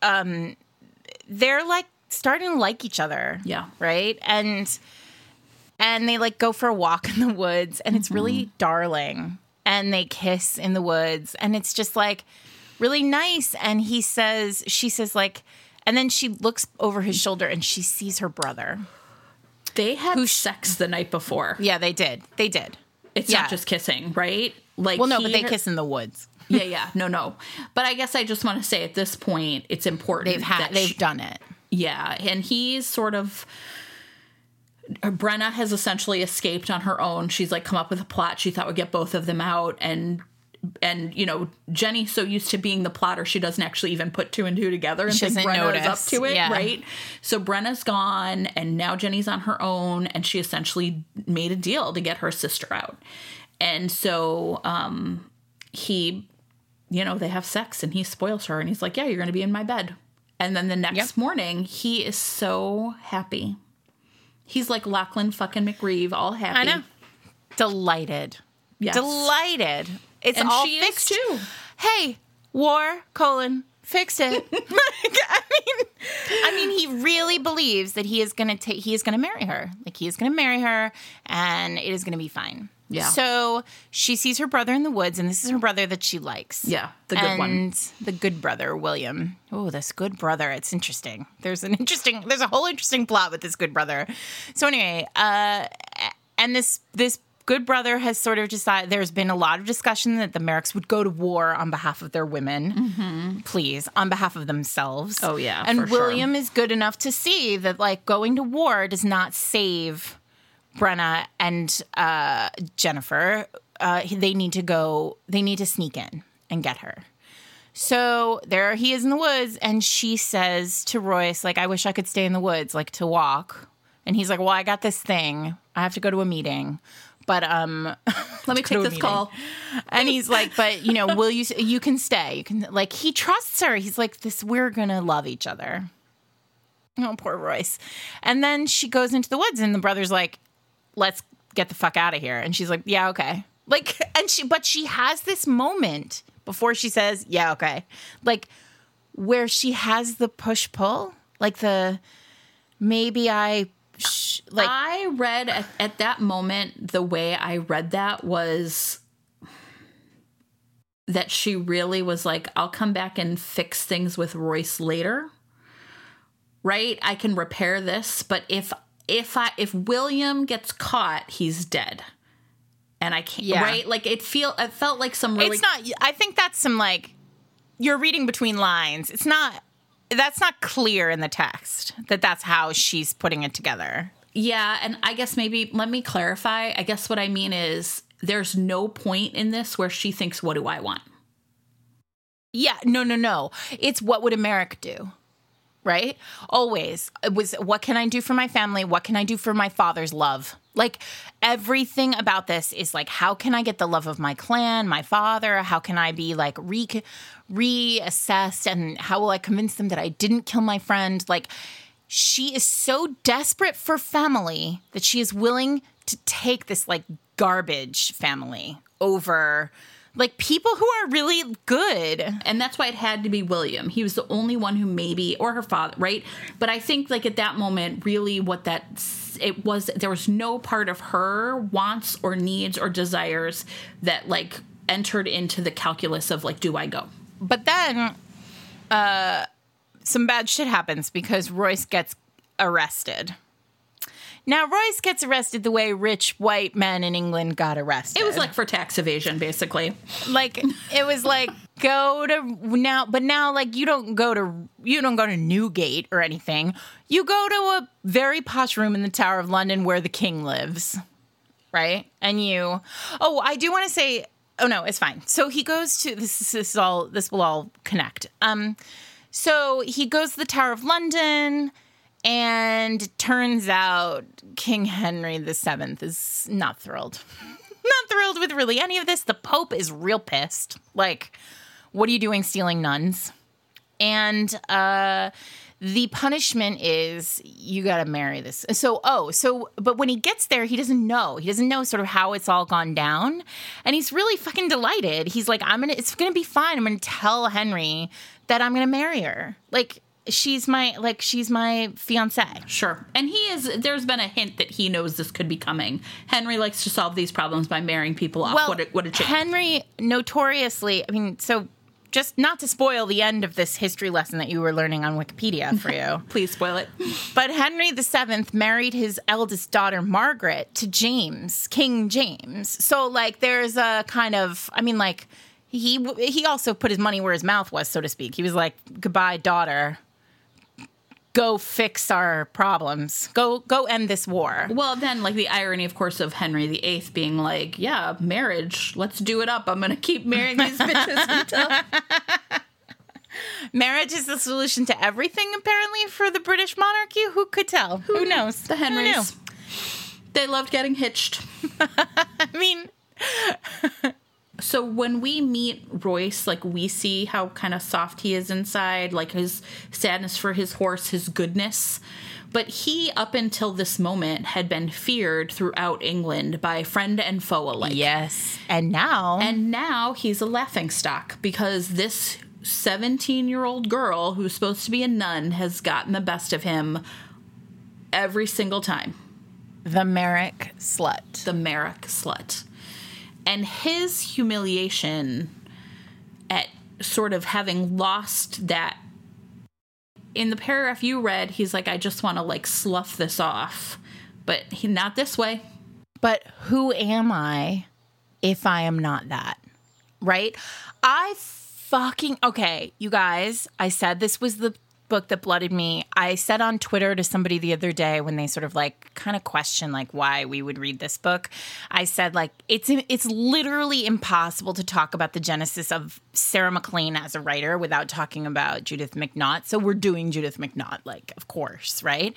they're like starting to like each other. Yeah. Right? And they like go for a walk in the woods, and it's really darling. And they kiss in the woods, and it's just like really nice. And she says like, and then she looks over his shoulder and she sees her brother. They had sex the night before. Yeah, they did. It's not just kissing, right? Like, well, no, but they kiss in the woods. Yeah. No. But I guess I just want to say at this point, it's important. They've done it. Yeah. And he's sort of, Brenna has essentially escaped on her own. She's like come up with a plot she thought would get both of them out. And you know, Jenny's so used to being the plotter, she doesn't actually even put 2 and 2 together and think Brenna is up to it, right? So Brenna's gone, and now Jenny's on her own, and she essentially made a deal to get her sister out. And so he, you know, they have sex, and he spoils her, and he's like, yeah, you're going to be in my bed. And then the next morning, he is so happy. He's like Lachlan fucking McReeve, all happy. I know. Delighted. Yes. Delighted. It's and all she fixed. Is too. Hey, war, fixed it. I mean, he really believes that he is going to marry her. Like, he is going to marry her, and it is going to be fine. Yeah. So she sees her brother in the woods, and this is her brother that she likes. Yeah, the good one. And the good brother, William. Oh, this good brother. It's interesting. There's a whole interesting plot with this good brother. So anyway, and this good brother has sort of decided, there's been a lot of discussion that the Merricks would go to war on behalf of their women, please, on behalf of themselves. Oh, yeah, and for sure. William is good enough to see that, like, going to war does not save Brenna and Jennifer. They need to sneak in and get her. So there he is in the woods, and she says to Royce, like, I wish I could stay in the woods, like, to walk. And he's like, well, I got this thing. I have to go to a meeting. But Let me take this call. And he's like, but, will you can stay. You can, like, he trusts her. He's like, we're going to love each other. Oh, poor Royce. And then she goes into the woods, and the brother's like, let's get the fuck out of here. And she's like, yeah, okay. Like, but she has this moment before she says, yeah, okay. Like, where she has the push-pull, like maybe I read at that moment, the way I read that was that she really was like, I'll come back and fix things with Royce later. Right? I can repair this, but if William gets caught, he's dead. And I can't, right? Like, it felt like some really... It's not, I think that's some, like, you're reading between lines. That's not clear in the text that that's how she's putting it together. Yeah, and I guess maybe, let me clarify. I guess what I mean is there's no point in this where she thinks, what do I want? Yeah, no. It's what would Merrick do? Right? Always. It was, what can I do for my family? What can I do for my father's love? Like, everything about this is like, how can I get the love of my clan, my father? How can I be like reassessed? And how will I convince them that I didn't kill my friend? Like, she is so desperate for family that she is willing to take this like garbage family over like people who are really good. And that's why it had to be William. He was the only one who maybe, or her father, right? But I think like at that moment, really there was no part of her wants or needs or desires that like entered into the calculus of like, do I go? But then some bad shit happens because Royce gets arrested. Now, Royce gets arrested the way rich white men in England got arrested. It was like for tax evasion, basically. Like, it was like, now, like, you don't go to Newgate or anything. You go to a very posh room in the Tower of London where the king lives, right? And I do want to say, oh no, it's fine. So he goes to, this will all connect. So he goes to the Tower of London, and it turns out King Henry VII is not thrilled. Not thrilled with really any of this. The Pope is real pissed. Like, what are you doing stealing nuns? And the punishment is you got to marry this. But when he gets there, he doesn't know. He doesn't know sort of how it's all gone down. And he's really fucking delighted. He's like, it's going to be fine. I'm going to tell Henry that I'm going to marry her. Like, she's my fiancé. Sure. And there's been a hint that he knows this could be coming. Henry likes to solve these problems by marrying people off. Well, what a chick. Henry notoriously, so just not to spoil the end of this history lesson that you were learning on Wikipedia for you. Please spoil it. But Henry VII married his eldest daughter, Margaret, to King James. So, like, there's a kind of, like, he also put his money where his mouth was, so to speak. He was like, goodbye, daughter. Go fix our problems. Go end this war. Well, then, like, the irony, of course, of Henry VIII being like, yeah, marriage, let's do it up. I'm going to keep marrying these bitches until... Marriage is the solution to everything, apparently, for the British monarchy. Who could tell? Who knows? The Henrys. They loved getting hitched. So when we meet Royce, like, we see how kind of soft he is inside, like his sadness for his horse, his goodness. But he, up until this moment, had been feared throughout England by friend and foe alike. Yes. And now he's a laughingstock because this 17-year-old girl who's supposed to be a nun has gotten the best of him every single time. The Merrick slut. The Merrick slut. And his humiliation at sort of having lost that, in the paragraph you read, he's like, I just want to, like, slough this off. But not this way. but who am I if I am not that? Right? Okay, you guys, I said this was the book that blooded me. I said on Twitter to somebody the other day when they sort of like kind of question like why we would read this book. I said like it's literally impossible to talk about the genesis of Sarah MacLean as a writer without talking about Judith McNaught. So we're doing Judith McNaught, like, of course, right?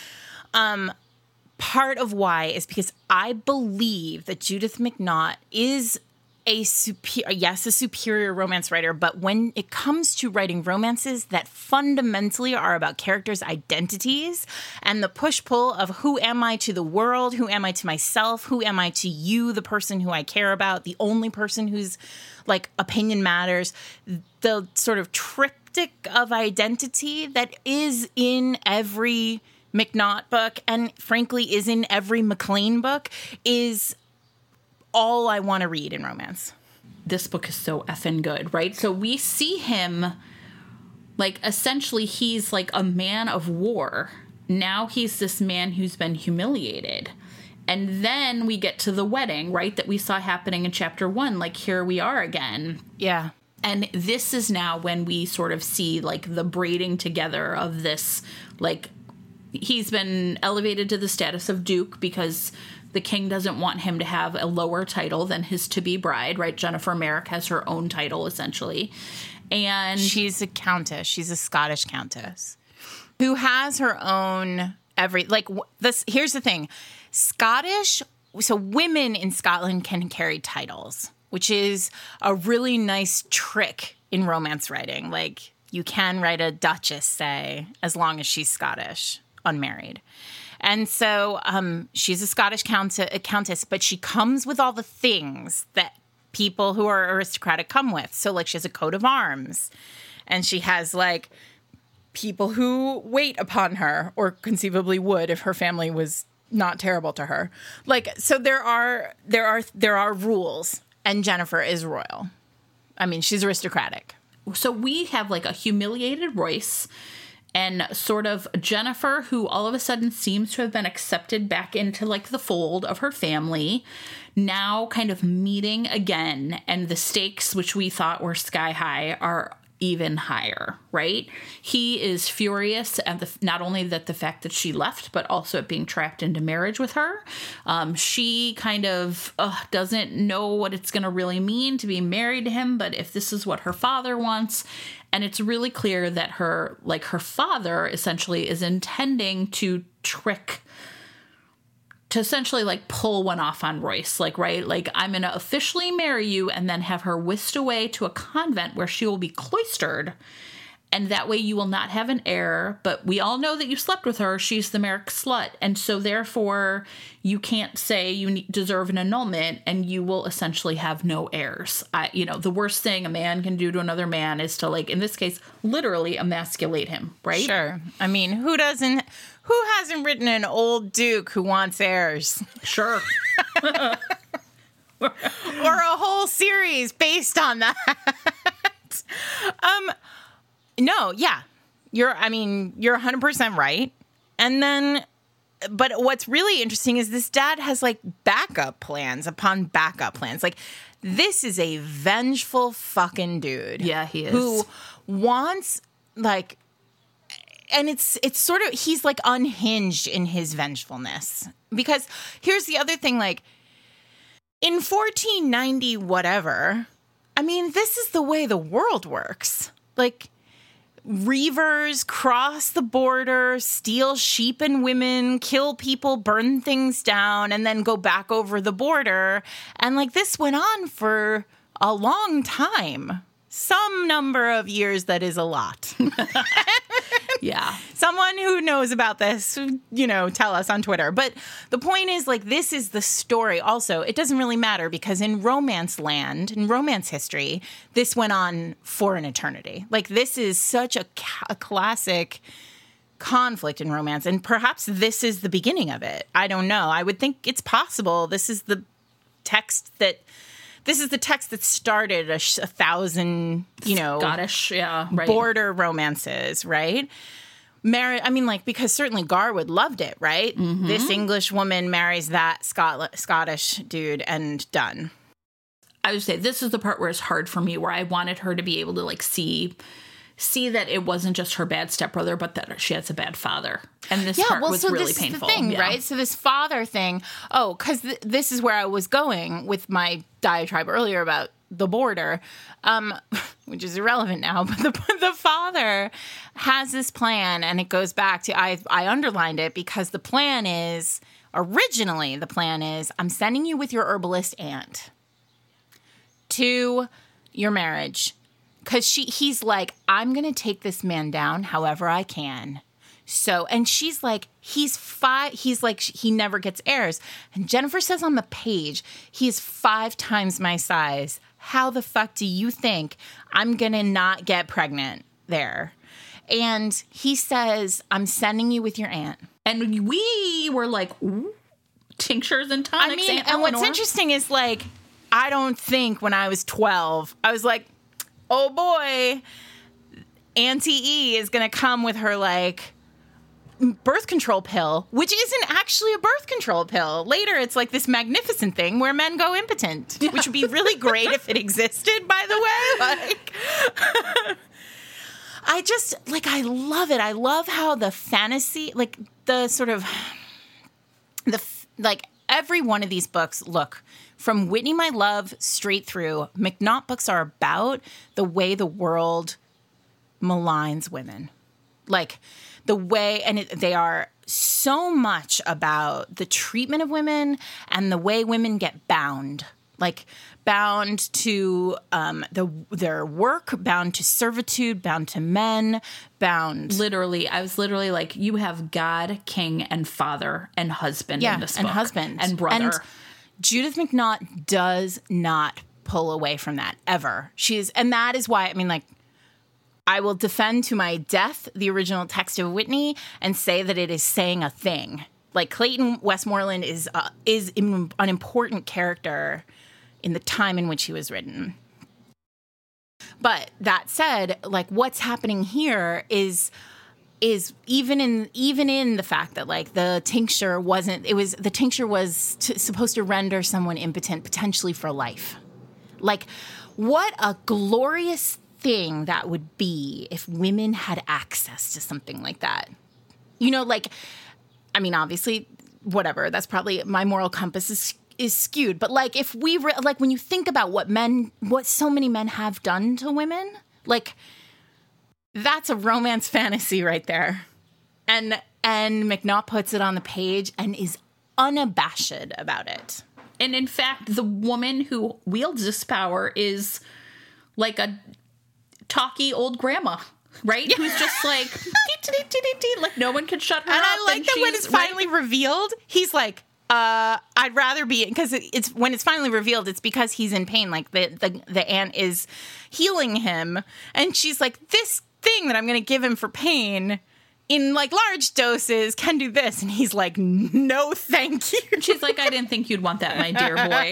Part of why is because I believe that Judith McNaught is a superior romance writer, but when it comes to writing romances that fundamentally are about characters' identities and the push-pull of who am I to the world, who am I to myself, who am I to you, the person who I care about, the only person whose like opinion matters, the sort of triptych of identity that is in every McNaught book and frankly is in every MacLean book is all I want to read in romance. This book is so effing good, right? So we see him, like, essentially he's like a man of war. Now he's this man who's been humiliated. And then we get to the wedding, right, that we saw happening in chapter 1. Like, here we are again. Yeah. And this is now when we sort of see, like, the braiding together of this, like, he's been elevated to the status of Duke because the king doesn't want him to have a lower title than his to-be bride, right? Jennifer Merrick has her own title, essentially. And she's a countess. She's a Scottish countess who has her own here's the thing. So women in Scotland can carry titles, which is a really nice trick in romance writing. Like, you can write a duchess, say, as long as she's Scottish, unmarried. And so she's a Scottish countess, but she comes with all the things that people who are aristocratic come with. So, like, she has a coat of arms, and she has, like, people who wait upon her, or conceivably would if her family was not terrible to her. Like, so there are rules, and Jennifer is royal. I mean, she's aristocratic. So we have, like, a humiliated Royce and sort of Jennifer, who all of a sudden seems to have been accepted back into, like, the fold of her family, now kind of meeting again, and the stakes, which we thought were sky high, are even higher, right? He is furious at not only that the fact that she left, but also at being trapped into marriage with her. She kind of doesn't know what it's going to really mean to be married to him, but if this is what her father wants, and it's really clear that her father essentially is intending to essentially, like, pull one off on Royce, like, right? Like, I'm going to officially marry you and then have her whisked away to a convent where she will be cloistered. And that way you will not have an heir. But we all know that you slept with her. She's the Merrick slut. And so therefore you can't say you deserve an annulment, and you will essentially have no heirs. The worst thing a man can do to another man is to, like, in this case, literally emasculate him, right? Sure. I mean, who hasn't written an old duke who wants heirs? Sure. Or a whole series based on that. No, yeah. You're 100% right. And then, but what's really interesting is this dad has, like, backup plans upon backup plans. Like, this is a vengeful fucking dude. Yeah, he is. Who wants, like, and it's sort of, he's, like, unhinged in his vengefulness. Because here's the other thing, like, in 1490 whatever, I mean, this is the way the world works. Like, reavers cross the border, steal sheep and women, kill people, burn things down, and then go back over the border. And, like, this went on for a long time. Some number of years that is a lot. Yeah. Someone who knows about this, tell us on Twitter. But the point is, like, this is the story. Also, it doesn't really matter because in romance land, in romance history, this went on for an eternity. Like, this is such a classic conflict in romance. And perhaps this is the beginning of it. I don't know. I would think it's possible. This is the text that started 1,000, Scottish, yeah, right. border romances, right? because certainly Garwood loved it, right? Mm-hmm. This English woman marries that Scottish dude and done. I would say this is the part where it's hard for me, where I wanted her to be able to like see that it wasn't just her bad stepbrother, but that she has a bad father. And this part was really painful. Is the thing, right? So this father thing, because this is where I was going with my diatribe earlier about the border, which is irrelevant now, but the father has this plan, and it goes back to, I underlined it because originally the plan is, I'm sending you with your herbalist aunt to your marriage. Because he's like, I'm going to take this man down however I can. So, and she's like, he never gets heirs. And Jennifer says on the page, he's 5 times my size. How the fuck do you think I'm going to not get pregnant there? And he says, I'm sending you with your aunt. And we were like, ooh, tinctures and tonics. And what's interesting is, like, I don't think when I was 12, I was like, oh boy, Auntie E is going to come with her, like, birth control pill, which isn't actually a birth control pill. Later, it's like this magnificent thing where men go impotent, which would be really great if it existed, by the way. Like, I love it. I love how the fantasy, like, the sort of, every one of these books, look, from Whitney My Love straight through, McNaught books are about the way the world maligns women. Like, the way, and they are so much about the treatment of women and the way women get bound. Like, bound to their work, bound to servitude, bound to men, bound. Literally, I was literally like, you have God, king, and father, and husband in this book. And husband. And brother. And Judith McNaught does not pull away from that, ever. And that is why, I will defend to my death the original text of Whitney and say that it is saying a thing. Like, Clayton Westmoreland is an important character in the time in which he was written. But that said, like, what's happening here is even in the fact that, like, the tincture was supposed to render someone impotent potentially for life. Like, what a glorious thing that would be if women had access to something like that. Obviously, whatever, that's probably, my moral compass is skewed. But, like, if we when you think about what so many men have done to women, like, that's a romance fantasy right there. And McNaught puts it on the page and is unabashed about it. And in fact, the woman who wields this power is like a talky old grandma, right? Yeah. Who's just like, like, no one can shut her up. And I like that when it's finally revealed, he's like, I'd rather be, because it's when it's finally revealed, it's because he's in pain. Like, the aunt is healing him, and she's like, this thing that I'm going to give him for pain in, like, large doses can do this. And he's like, no, thank you. She's like, I didn't think you'd want that, my dear boy.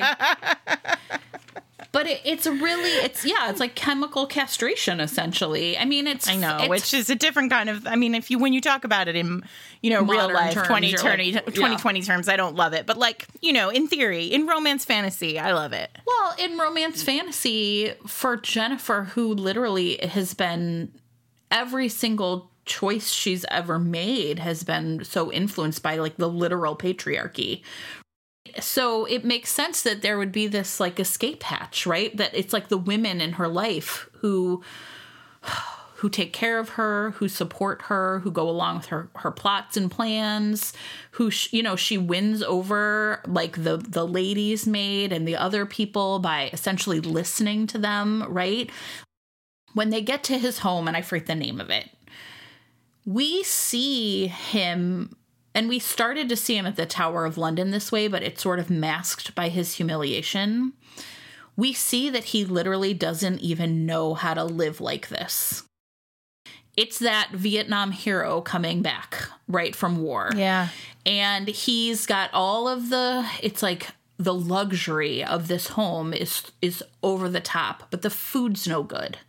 But it's like chemical castration, essentially. Which is a different kind of, when you talk about it in, real life, terms, 2020 terms, I don't love it. But, like, in theory, in romance fantasy, I love it. Well, in romance fantasy, for Jennifer, who literally has been, every single choice she's ever made has been so influenced by, like, the literal patriarchy. So it makes sense that there would be this, like, escape hatch, right? That it's like the women in her life who take care of her, who support her, who go along with her plots and plans, who, she wins over, like, the lady's maid and the other people by essentially listening to them, right? When they get to his home, and I forget the name of it, we see him. And we started to see him at the Tower of London this way, but it's sort of masked by his humiliation. We see that he literally doesn't even know how to live like this. It's that Vietnam hero coming back, right, from war. Yeah. And he's got all of it's like the luxury of this home is over the top, but the food's no good,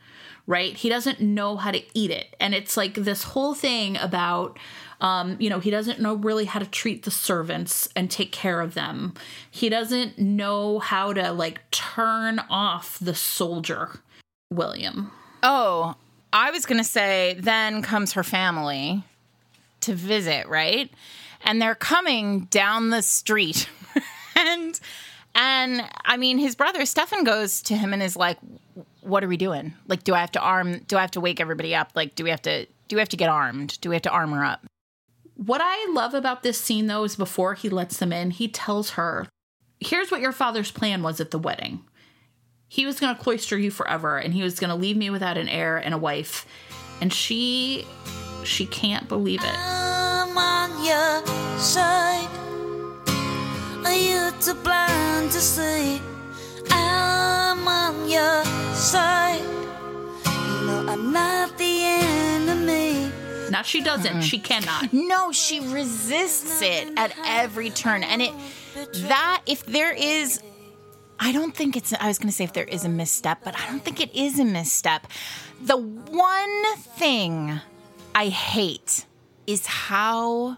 right? He doesn't know how to eat it. And it's like this whole thing about, he doesn't know really how to treat the servants and take care of them. He doesn't know how to like turn off the soldier, William. Oh, I was going to say, then comes her family to visit, right? And they're coming down the street. and I mean, his brother Stefan goes to him and is like, what are we doing? Like, do I have to wake everybody up? Like, do we have to get armed? Do we have to armor up? What I love about this scene, though, is before he lets them in, he tells her, here's what your father's plan was at the wedding. He was going to cloister you forever, and he was going to leave me without an heir and a wife. And she can't believe it. I'm on your side. Are you too blind to see? I'm on your side. You know I'm not the enemy. Now, she doesn't. She cannot. No, she resists it at every turn. And if there is, I don't think it's, I was going to say if there is a misstep, but I don't think it is a misstep. The one thing I hate is how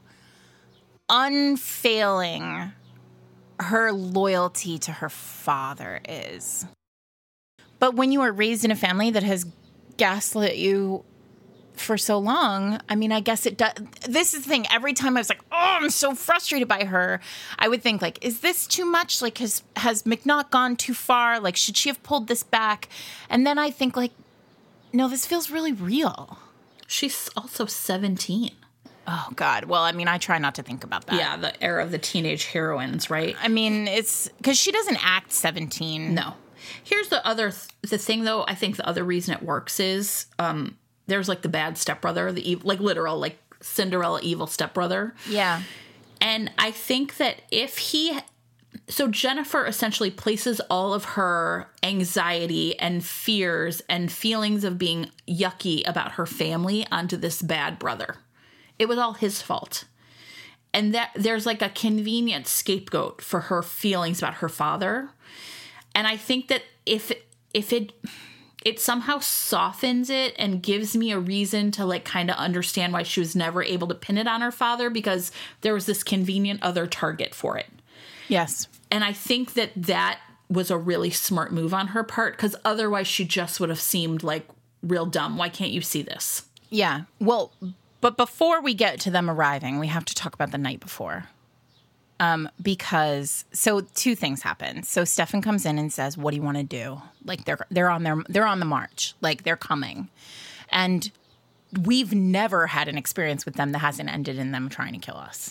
unfailing her loyalty to her father is. But when you are raised in a family that has gaslit you for so long, I mean, I guess it does. This is the thing. Every time I was like, oh, I'm so frustrated by her, I would think, like, is this too much? Like, has McNaught gone too far? Like, should she have pulled this back? And then I think, like, no, this feels really real. She's also 17. Oh, God. Well, I mean, I try not to think about that. Yeah, the era of the teenage heroines, right? I mean, it's because she doesn't act 17. No. Here's the thing, though. I think the other reason it works is there's like the bad stepbrother, literal, like Cinderella evil stepbrother. Yeah. And I think that so Jennifer essentially places all of her anxiety and fears and feelings of being yucky about her family onto this bad brother. It was all his fault. And that there's like a convenient scapegoat for her feelings about her father. And I think that if it somehow softens it and gives me a reason to like kind of understand why she was never able to pin it on her father, because there was this convenient other target for it. Yes. And I think that was a really smart move on her part, because otherwise she just would have seemed like real dumb. Why can't you see this? Yeah. Well, but before we get to them arriving, we have to talk about the night before. Because two things happen. So Stefan comes in and says, "What do you want to do?" Like they're on the march. Like they're coming. And we've never had an experience with them that hasn't ended in them trying to kill us.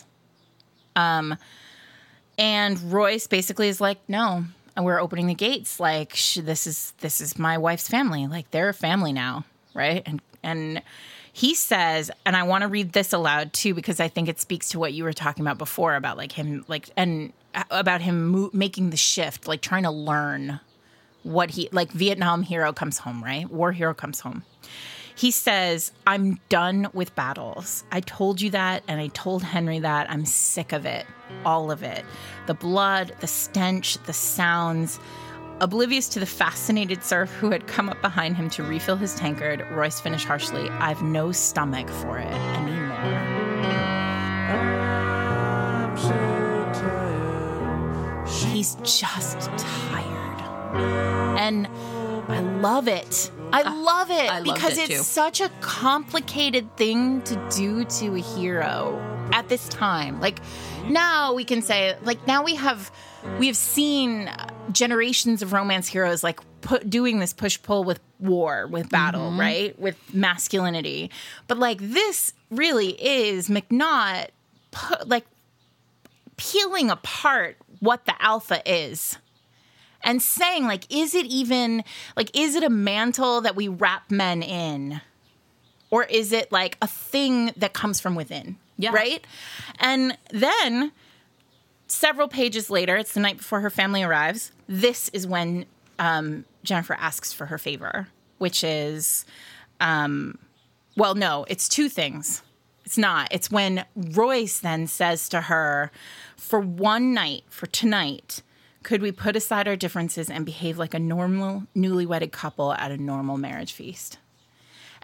And Royce basically is like, "No, we're opening the gates. Like this is my wife's family. Like they're a family now, right?" And he says, and I want to read this aloud too, because I think it speaks to what you were talking about before about like him, like, and about him making the shift, like trying to learn what like Vietnam hero comes home, right? War hero comes home. He says, "I'm done with battles. I told you that, and I told Henry that. I'm sick of it. All of it. The blood, the stench, the sounds." Oblivious to the fascinated serf who had come up behind him to refill his tankard, Royce finished harshly, "I've no stomach for it anymore." I'm so tired. He's just tired. And I love it. I love it because it's such a complicated thing to do to a hero at this time. Like now we can say, like now we have seen generations of romance heroes like doing this push-pull with war, with battle, right? With masculinity. But like this really is McNaught like peeling apart what the alpha is. And saying, like, is it a mantle that we wrap men in? Or is it, like, a thing that comes from within? Yeah. Right? And then, several pages later, it's the night before her family arrives, this is when Jennifer asks for her favor, which is, well, no, it's two things. It's not. It's when Royce then says to her, for one night, for tonight, could we put aside our differences and behave like a normal newlywed couple at a normal marriage feast?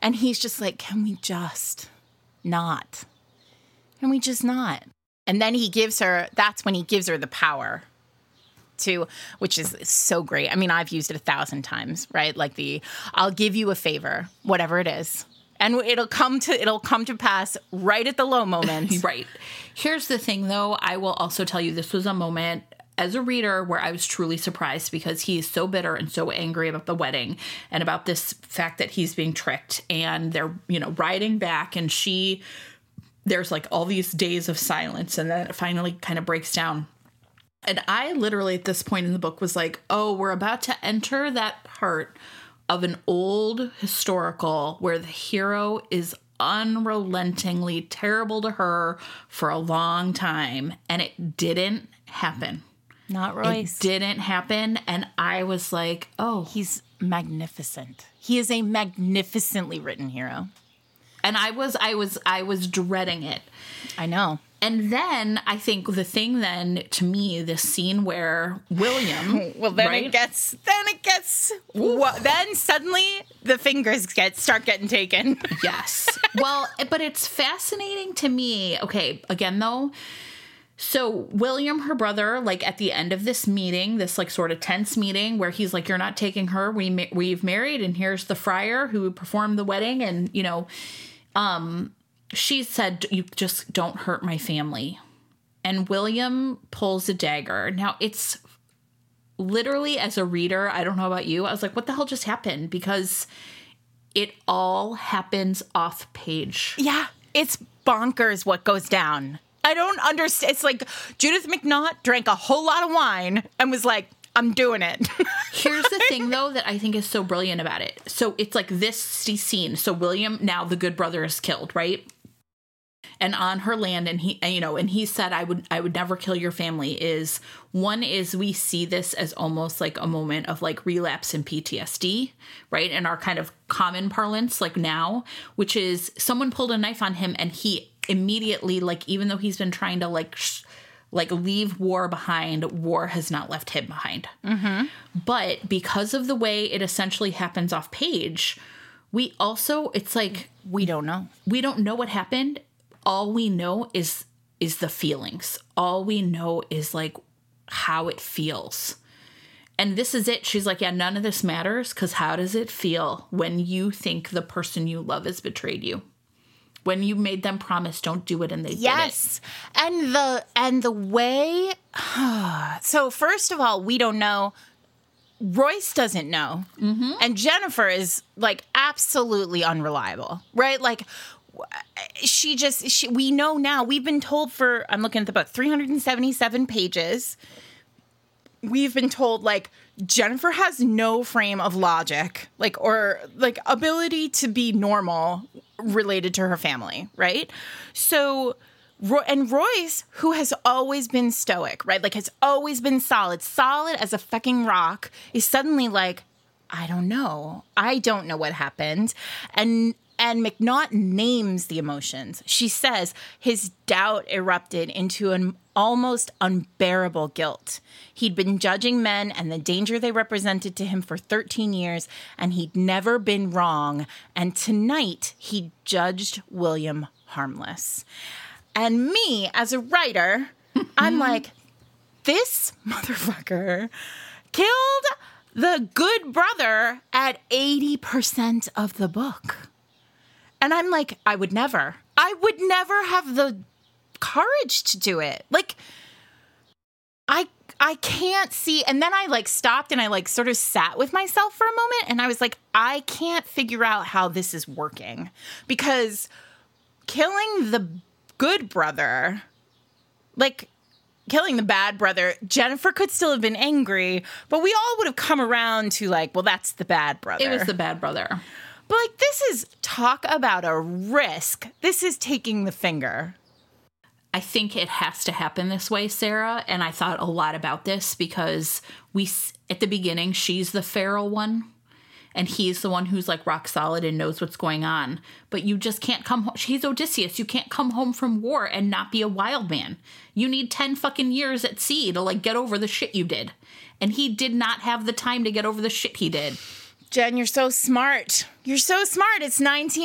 And he's just like, can we just not? Can we just not? And then that's when he gives her the power to, which is so great. I mean, I've used it 1,000 times, right? Like I'll give you a favor, whatever it is. And it'll come to pass right at the low moment. Right. Here's the thing, though. I will also tell you this was a moment as a reader where I was truly surprised because he is so bitter and so angry about the wedding and about this fact that he's being tricked. And they're, riding back, and there's like all these days of silence, and then it finally kind of breaks down. And I literally at this point in the book was like, oh, we're about to enter that part of an old historical where the hero is unrelentingly terrible to her for a long time. And it didn't happen. Not Royce. It didn't happen. And I was like, oh. He's magnificent. He is a magnificently written hero. And I was dreading it. I know. And then I think the thing then to me, this scene where William, then suddenly the fingers start getting taken. Yes. Well, but it's fascinating to me. Okay, again though. So William, her brother, like at the end of this meeting, this like sort of tense meeting where he's like, you're not taking her. We've married, and here's the friar who performed the wedding, and she said, you just don't hurt my family. And William pulls a dagger. Now, it's literally, as a reader, I don't know about you, I was like, what the hell just happened? Because it all happens off page. Yeah, it's bonkers what goes down. I don't understand. It's like Judith McNaught drank a whole lot of wine and was like, I'm doing it. Here's the thing, though, that I think is so brilliant about it. So it's like this scene. So William, now the good brother, is killed, right? And on her land, and he said, I would never kill your family. One is we see this as almost like a moment of like relapse in PTSD, right? In our kind of common parlance, like now, which is someone pulled a knife on him, and he immediately, like, even though he's been trying to like leave war behind, war has not left him behind. Mm-hmm. But because of the way it essentially happens off page, it's like we don't know what happened. All we know is the feelings. All we know is like how it feels. And this is it. She's like, yeah, none of this matters, because how does it feel when you think the person you love has betrayed you? When you made them promise, don't do it, and they did it. Yes. And the way, so first of all, we don't know. Royce doesn't know. Mm-hmm. And Jennifer is like absolutely unreliable, right? Like, we know now, we've been told for, I'm looking at the book, 377 pages. We've been told, like, Jennifer has no frame of logic, like, or like ability to be normal related to her family, right? So, and Royce, who has always been stoic, right? Like, has always been solid as a fucking rock, is suddenly like, I don't know what happened. And McNaught names the emotions. She says his doubt erupted into an almost unbearable guilt. He'd been judging men and the danger they represented to him for 13 years, and he'd never been wrong. And tonight, he judged William harmless. And me, as a writer, I'm like, this motherfucker killed the good brother at 80% of the book. And I'm like, I would never have the courage to do it. Like, I can't see. And then I like stopped and I like sort of sat with myself for a moment. And I was like, I can't figure out how this is working, because killing the good brother, like killing the bad brother, Jennifer could still have been angry, but we all would have come around to like, well, that's the bad brother. It was the bad brother. But like, this is talk about a risk. This is taking the finger. I think it has to happen this way, Sarah. And I thought a lot about this because at the beginning, she's the feral one. And he's the one who's like rock solid and knows what's going on. But you just can't come home. He's Odysseus. You can't come home from war and not be a wild man. You need 10 fucking years at sea to like get over the shit you did. And he did not have the time to get over the shit he did. Jen, you're so smart. You're so smart. It's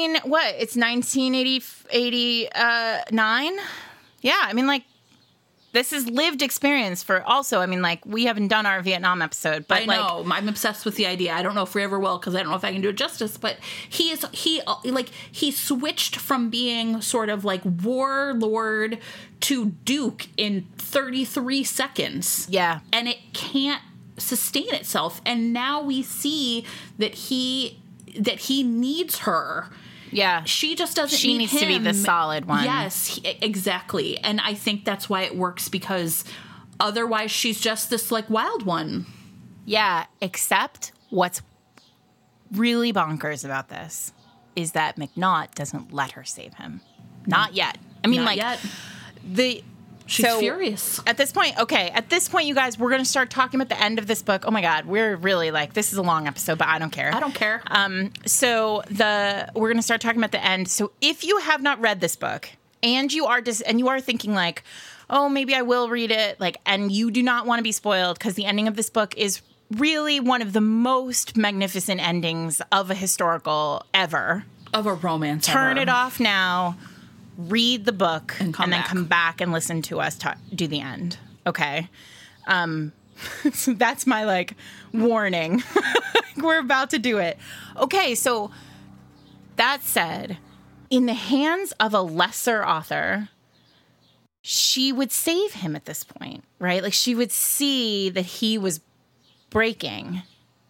1989. Yeah, I mean, like, this is lived experience for also, I mean, like, we haven't done our Vietnam episode, but I know. I'm obsessed with the idea. I don't know if we ever will, because I don't know if I can do it justice, but he switched from being sort of like warlord to duke in 33 seconds. Yeah. And it can't sustain itself. And now we see that he needs her. Yeah. She just doesn't She need needs him. to be the solid one. Yes, exactly. And I think that's why it works, because otherwise she's just this like wild one. Yeah, except what's really bonkers about this is that McNaught doesn't let her save him. Not yet. I mean, Not like, yet. She's so furious. At this point, you guys, we're going to start talking about the end of this book. Oh my God, we're really like, this is a long episode, but I don't care. I don't care. So we're going to start talking about the end. So if you have not read this book and you are thinking like, oh, maybe I will read it, like, and you do not want to be spoiled, because the ending of this book is really one of the most magnificent endings of a historical ever. Of a romance. Turn it off now. Read the book And then come back and listen to us do the end. Okay. So that's my like warning. We're about to do it. Okay. So that said, in the hands of a lesser author, she would save him at this point, right? Like, she would see that he was breaking,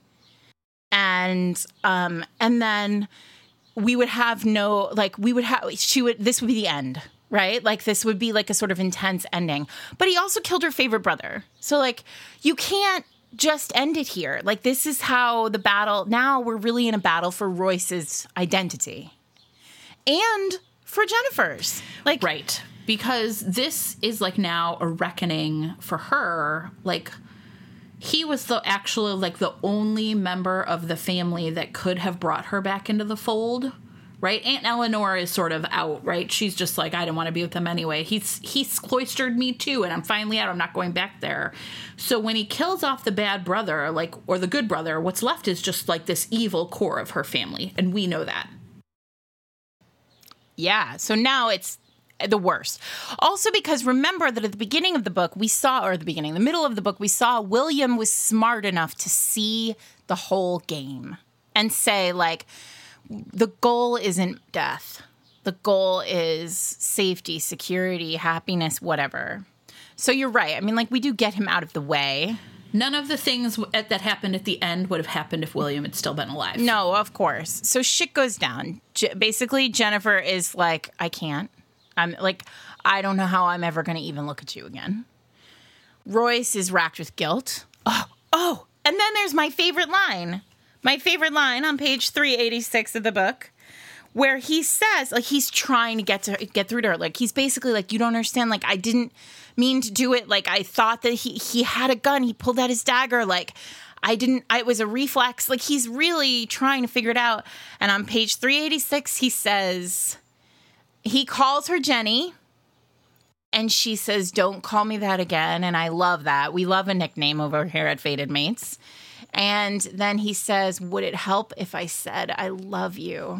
and then we would have this would be the end, right? Like, this would be like a sort of intense ending. But he also killed her favorite brother. So, like, you can't just end it here. Like, this is how the battle, now we're really in a battle for Royce's identity. And for Jennifer's. Like, Right. Because this is like now a reckoning for her. Like, he was the only member of the family that could have brought her back into the fold, right? Aunt Eleanor is sort of out, right? She's just like, I didn't want to be with him anyway. He's cloistered me too, and I'm finally out. I'm not going back there. So when he kills off the bad brother, like, or the good brother, what's left is just like this evil core of her family, and we know that. yeah. So now it's the worst. Also, because remember that at the beginning of the book, the middle of the book, we saw William was smart enough to see the whole game and say, like, the goal isn't death. The goal is safety, security, happiness, whatever. So you're right. I mean, like, we do get him out of the way. None of the things that happened at the end would have happened if William had still been alive. No, of course. So shit goes down. Basically, Jennifer is like, I can't. I'm like, I don't know how I'm ever going to even look at you again. Royce is racked with guilt. Oh, and then there's my favorite line. My favorite line on page 386 of the book, where he says, like, he's trying to get through to her. Like, he's basically like, you don't understand. Like, I didn't mean to do it. Like, I thought that he had a gun. He pulled out his dagger. Like, it was a reflex. Like, he's really trying to figure it out. And on page 386, he says, he calls her Jenny, and she says, don't call me that again. And I love that. We love a nickname over here at Fated Mates. And then he says, would it help if I said I love you?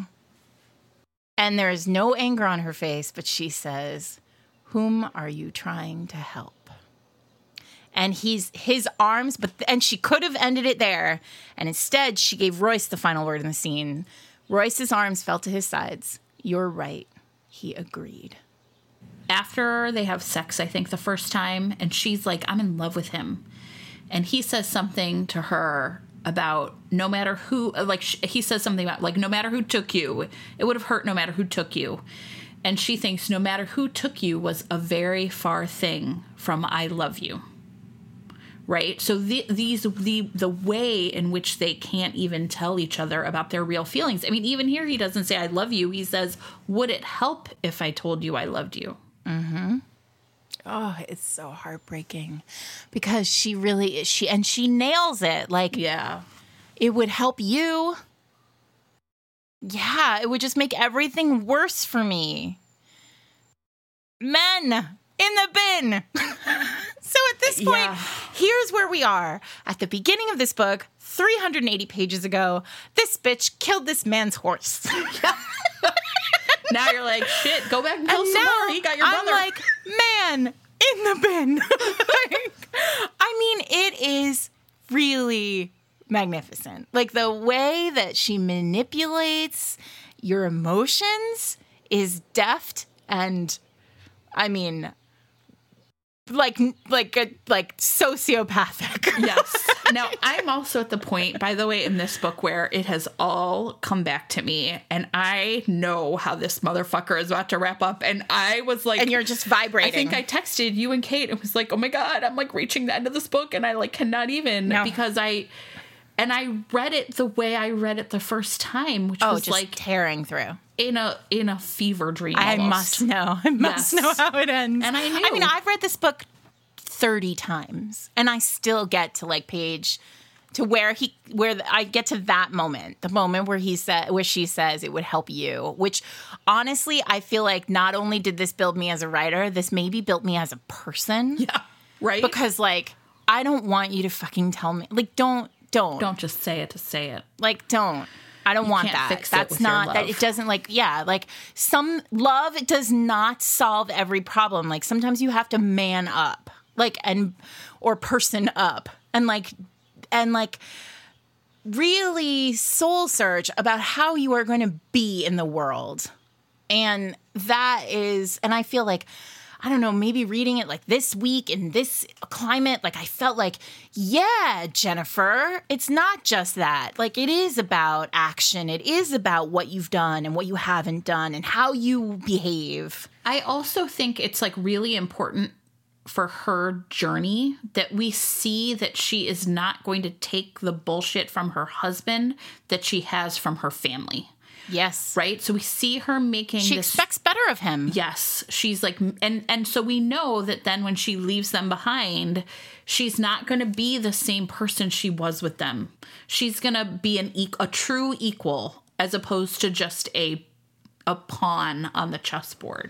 And there is no anger on her face, but she says, whom are you trying to help? And his arms, and she could have ended it there. And instead, she gave Royce the final word in the scene. Royce's arms fell to his sides. You're right. He agreed. After they have sex, I think, the first time, and she's like, I'm in love with him. And he says something to her about no matter who, like, he says something about, like, no matter who took you, it would have hurt no matter who took you. And she thinks no matter who took you was a very far thing from I love you. Right? So the way in which they can't even tell each other about their real feelings. I mean, even here, he doesn't say I love you. He says, would it help if I told you I loved you? Mm-hmm. Oh, it's so heartbreaking because she really is. She nails it. Like, yeah, it would help you. Yeah, it would just make everything worse for me. Men in the bin. So at this point, Yeah. here's where we are. At the beginning of this book, 380 pages ago, this bitch killed this man's horse. Now you're like, shit, go back and kill And some now more. You got your brother. I'm like, man, in the bin. Like, I mean, it is really magnificent. Like, the way that she manipulates your emotions is deft and, I mean, like sociopathic. Yes. Now, I'm also at the point, by the way, in this book where it has all come back to me, and I know how this motherfucker is about to wrap up, and I was like... And you're just vibrating. I think I texted you and Kate and was like, oh my God, I'm like reaching the end of this book, and I like cannot even, because I read it the way I read it the first time, which was just like tearing through. in a fever dream I almost. must know. I must Yes. know how it ends. And I knew. I mean, I've read this book 30 times, and I still get to like page to where I get to that moment, the moment where she says it would help you. Which, honestly, I feel like not only did this build me as a writer, this maybe built me as a person. Yeah. Right? Because like I don't want you to fucking tell me like don't just say it to say it. like don't. I don't want can't that. fix it That's with your not that. love. It doesn't like like some love. It does not solve every problem. Like sometimes you have to man up, like or person up, and really soul search about how you are going to be in the world, and that is. And I feel like, I don't know, maybe reading it like this week in this climate, like I felt like, yeah, Jennifer, it's not just that. Like it is about action. It is about what you've done and what you haven't done and how you behave. I also think it's like really important for her journey that we see that she is not going to take the bullshit from her husband that she has from her family. Yes. Right? So we see her making She this... expects better of him. Yes. She's like... And so we know that then when she leaves them behind, she's not going to be the same person she was with them. She's going to be a true equal as opposed to just a pawn on the chessboard.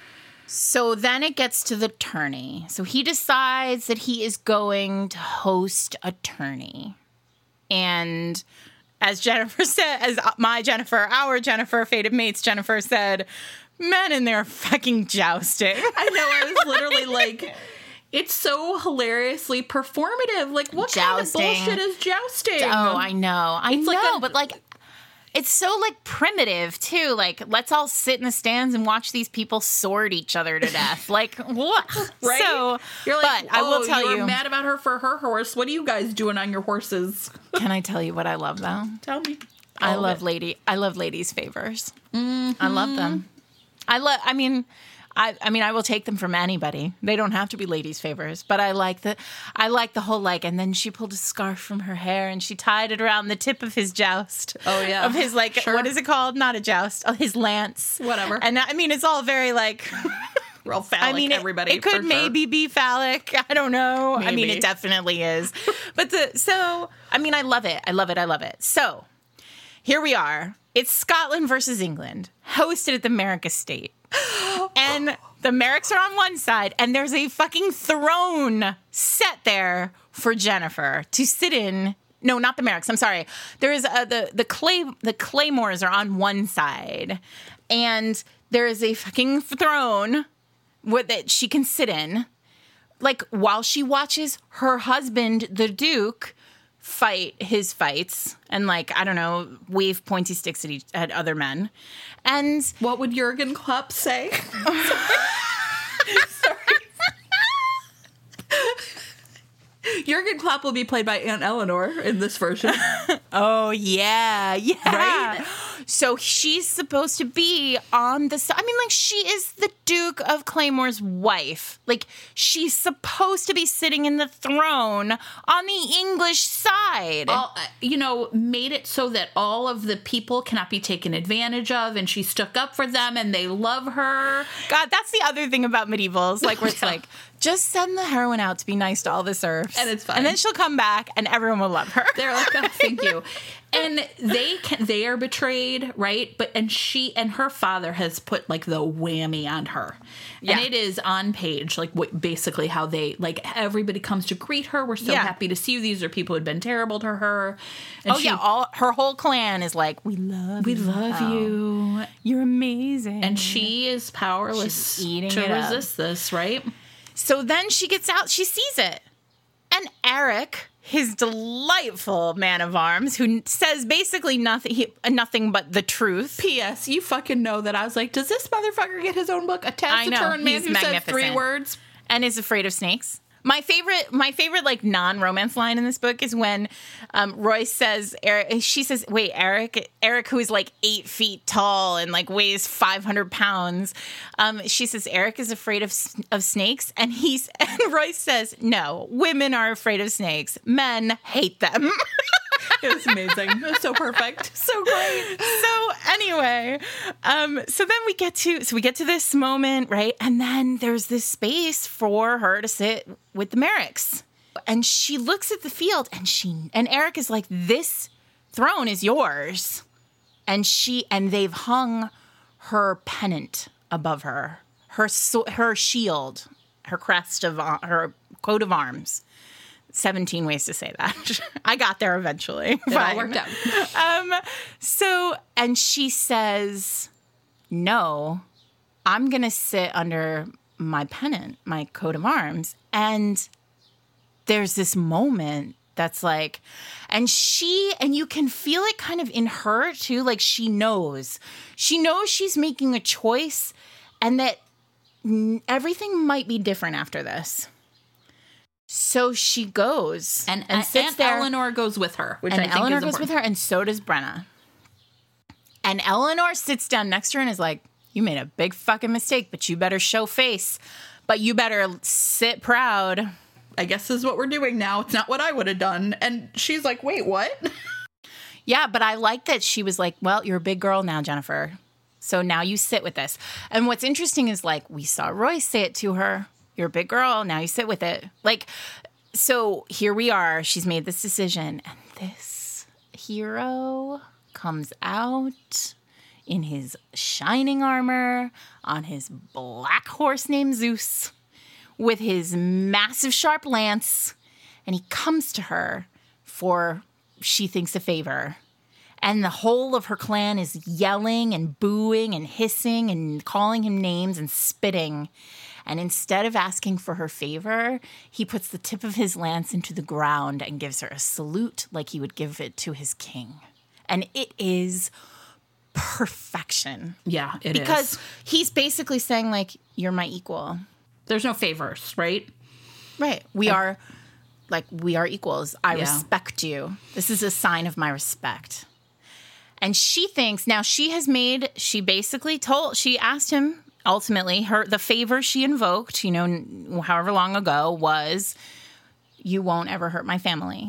So then it gets to the tourney. So he decides that he is going to host a tourney. And... as Jennifer said, as our Jennifer, Fated Mates Jennifer said, men in their fucking jousting. I know, I was literally like, it's so hilariously performative. Like, what Jousting. kind of bullshit is jousting? Oh, I know. It's like but like, it's so like primitive too. Like, let's all sit in the stands and watch these people sword each other to death. Like, what? Right? So, You're like, but I will tell you're you. mad about her for her horse. What are you guys doing on your horses? Can I tell you what I love though? Tell me. I love ladies' favors. I love them. I mean, I will take them from anybody. They don't have to be ladies' favors, but I like the whole like. And then she pulled a scarf from her hair and she tied it around the tip of his joust. Oh, yeah. Of his like, Sure. what is it called? Not a joust. Oh, his lance. Whatever. And I mean, it's all very like. Real phallic, I mean, everybody. it could for maybe be phallic. I don't know. I mean, Maybe. it definitely is. But I mean, I love it. I love it. I love it. So here we are. It's Scotland versus England, hosted at the Merrick Estate. And the Merricks are on one side, and there's a fucking throne set there for Jennifer to sit in. No, not the Merricks. I'm sorry. There is the Claymores are on one side, and there is a fucking throne that she can sit in, like while she watches her husband, the Duke, fight his fights and like, I don't know, wave pointy sticks at other men. And What would Jurgen Klopp say? Jurgen Klopp will be played by Aunt Eleanor in this version. oh yeah. Right? So she's supposed to be on the side. I mean, like, she is the Duke of Claymore's wife. Like, she's supposed to be sitting in the throne on the English side. Made it so that all of the people cannot be taken advantage of, and she stuck up for them, and they love her. God, that's the other thing about medievals. Like, where it's like, Just send the heroine out to be nice to all the serfs. And it's fine. And then she'll come back and everyone will love her. They're like, oh, thank you. And they are betrayed, right? And her father has put like the whammy on her. Yeah. And it is on page, like basically how they, like, everybody comes to greet her. We're so happy to see you. These are people who had been terrible to her. And her whole clan is like, we love you. You're amazing. And she is powerless She's eating to it up. resist this, right? So then she gets out, she sees it. And Eric, his delightful man of arms, who says basically nothing but the truth. P.S. You fucking know that I was like, does this motherfucker get his own book? A taciturn man who says 3 words? And is afraid of snakes. My favorite like non-romance line in this book is when Royce says, she says, wait, Eric, who is like 8 feet tall and like weighs 500 pounds. She says, Eric is afraid of snakes. And Royce says, no, women are afraid of snakes. Men hate them. It was amazing. It was so perfect. So great. So anyway, so then we get to this moment, right? And then there's this space for her to sit with the Merricks. And she looks at the field and Eric is like, this throne is yours. And they've hung her pennant above her, her shield, her crest of her coat of arms. 17 ways to say that. I got there eventually. It all worked out. And she says, no, I'm going to sit under my pennant, my coat of arms. And there's this moment that's like, and you can feel it kind of in her too. Like she knows she's making a choice and that everything might be different after this. So she goes and sits there. Eleanor goes with her, which and I think Eleanor is goes with her, and so does Brenna. And Eleanor sits down next to her and is like, you made a big fucking mistake, but you better show face. But you better sit proud. I guess this is what we're doing now. It's not what I would have done. And she's like, wait, what? Yeah, but I like that she was like, well, you're a big girl now, Jennifer. So now you sit with this. And what's interesting is like, we saw Royce say it to her. You're a big girl. Now you sit with it. Like, so here we are. She's made this decision. And this hero comes out in his shining armor on his black horse named Zeus with his massive sharp lance. And he comes to her for, she thinks, a favor. And the whole of her clan is yelling and booing and hissing and calling him names and spitting. And instead of asking for her favor, he puts the tip of his lance into the ground and gives her a salute like he would give it to his king. And it is perfection. Yeah, it is. Because he's basically saying, like, you're my equal. There's no favors, right? Right. We are equals. I respect you. This is a sign of my respect. And she thinks, now she asked him, ultimately, the favor she invoked, however long ago, was, you won't ever hurt my family.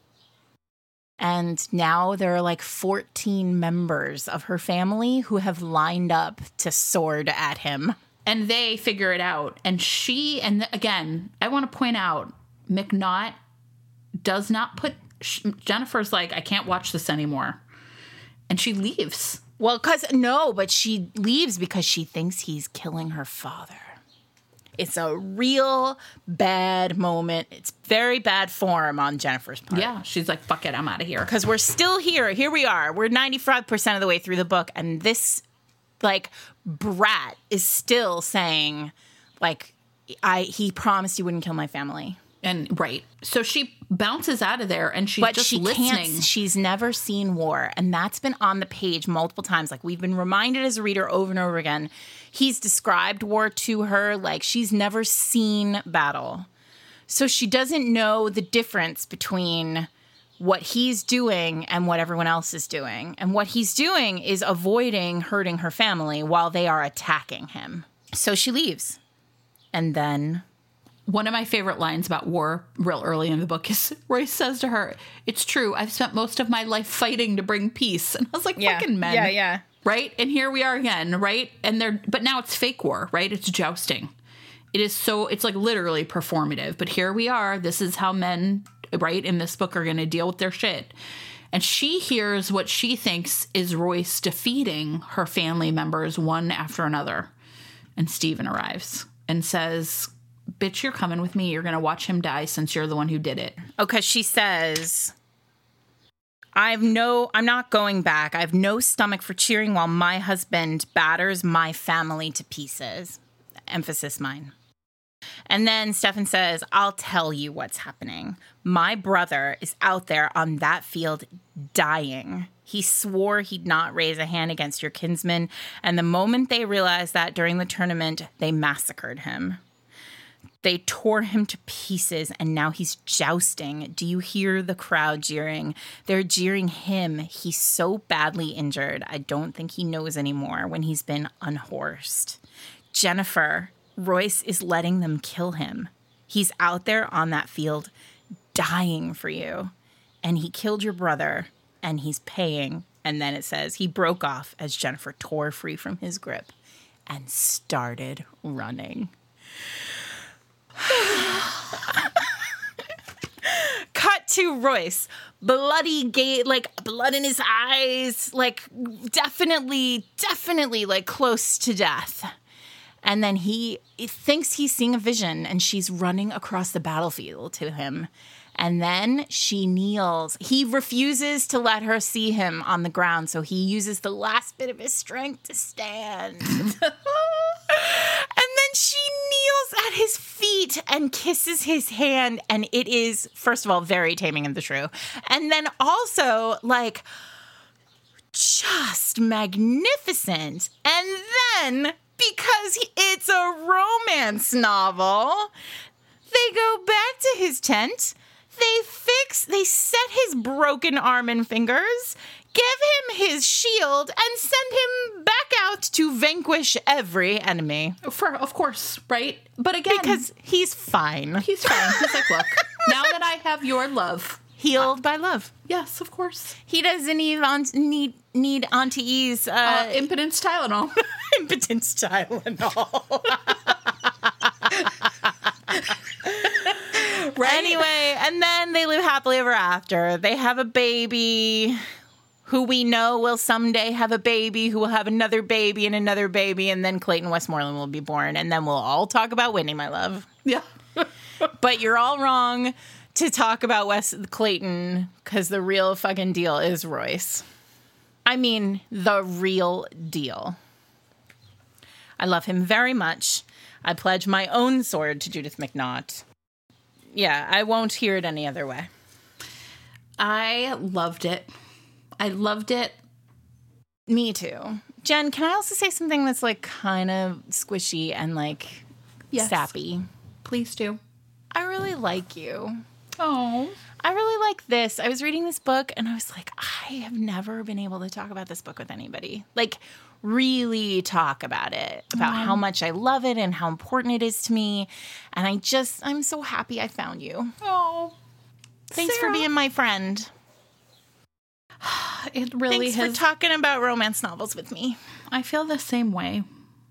And now there are like 14 members of her family who have lined up to sword at him. And they figure it out. And again, I want to point out, McNaught does not put, Jennifer's like, I can't watch this anymore. And she leaves. Well, but she leaves because she thinks he's killing her father. It's a real bad moment. It's very bad form on Jennifer's part. Yeah, she's like, fuck it, I'm out of here. Because we're still here. Here we are. We're 95% of the way through the book. And this, like, brat is still saying, like, he promised he wouldn't kill my family. And right. So she bounces out of there and she's just listening. She's never seen war. And that's been on the page multiple times. Like, we've been reminded as a reader over and over again. He's described war to her like she's never seen battle. So she doesn't know the difference between what he's doing and what everyone else is doing. And what he's doing is avoiding hurting her family while they are attacking him. So she leaves. And then... One of my favorite lines about war real early in the book is Royce says to her, it's true, I've spent most of my life fighting to bring peace. And I was like, fucking men. Yeah. Right? And here we are again, right? But now it's fake war, right? It's jousting. It is so, it's like literally performative. But here we are. This is how men, right, in this book are going to deal with their shit. And she hears what she thinks is Royce defeating her family members one after another. And Stephen arrives and says, bitch, you're coming with me. You're going to watch him die since you're the one who did it. Oh, because she says, I'm not going back. I have no stomach for cheering while my husband batters my family to pieces. Emphasis mine. And then Stefan says, I'll tell you what's happening. My brother is out there on that field dying. He swore he'd not raise a hand against your kinsman. And the moment they realized that during the tournament, they massacred him. They tore him to pieces, and now he's jousting. Do you hear the crowd jeering? They're jeering him. He's so badly injured. I don't think he knows anymore when he's been unhorsed. Jennifer, Royce is letting them kill him. He's out there on that field dying for you. And he killed your brother, and he's paying. And then it says he broke off as Jennifer tore free from his grip and started running. Cut to Royce, bloody gate, like blood in his eyes, like definitely like close to death. And then he thinks he's seeing a vision, and she's running across the battlefield to him. And then she kneels. He refuses to let her see him on the ground, so he uses the last bit of his strength to stand. And then she kneels at his feet and kisses his hand, and it is, first of all, very Taming of the Shrew. And then also, like, just magnificent. And then, because it's a romance novel, they go back to his tent. They set his broken arm and fingers, give him his shield, and send him back out to vanquish every enemy. Of course, right? But again, because he's fine. He's fine. He's like, look, now that I have your love. Healed by love. Yes, of course. He doesn't need Auntie E's impotence Tylenol. Impotence Tylenol. Right? Anyway, and then they live happily ever after. They have a baby who we know will someday have a baby who will have another baby and another baby, and then Clayton Westmoreland will be born, and then we'll all talk about Whitney, my love. Yeah. But you're all wrong to talk about Clayton, because the real fucking deal is Royce. I mean, the real deal. I love him very much. I pledge my own sword to Judith McNaught. Yeah, I won't hear it any other way. I loved it. Me too. Jen, can I also say something that's like kind of squishy and like sappy? Please do. I really like you. Oh. I really like this. I was reading this book and I was like, I have never been able to talk about this book with anybody. Like, really talk about it, about how much I love it and how important it is to me. And I'm so happy I found you. Oh. Thanks Sarah. for being my friend. It really Thanks for talking about romance novels with me. I feel the same way.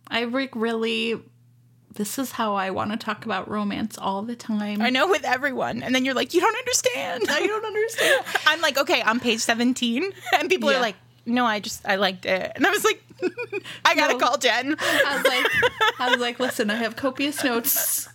This is how I want to talk about romance all the time. I know, with everyone. And then you're like, you don't understand. I don't understand. I'm like, okay, on page 17. And people are like, no, I liked it. And I was like, I gotta call Jen. I was like, listen, I have copious notes.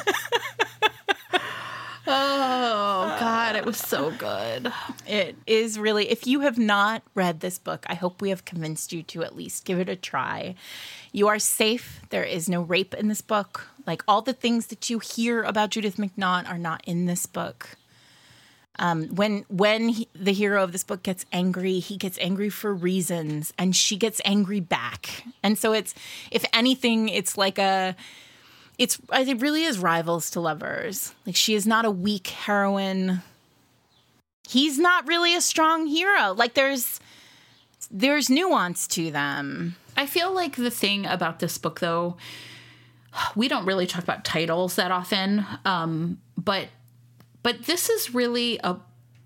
Oh, God, it was so good. It is really, if you have not read this book, I hope we have convinced you to at least give it a try. You are safe. There is no rape in this book. Like, all the things that you hear about Judith McNaught are not in this book. The hero of this book gets angry, he gets angry for reasons, and she gets angry back. And so it's, if anything, it's like it really is rivals to lovers. Like, she is not a weak heroine. He's not really a strong hero. Like, there's nuance to them. I feel like the thing about this book, though, we don't really talk about titles that often, but this is really a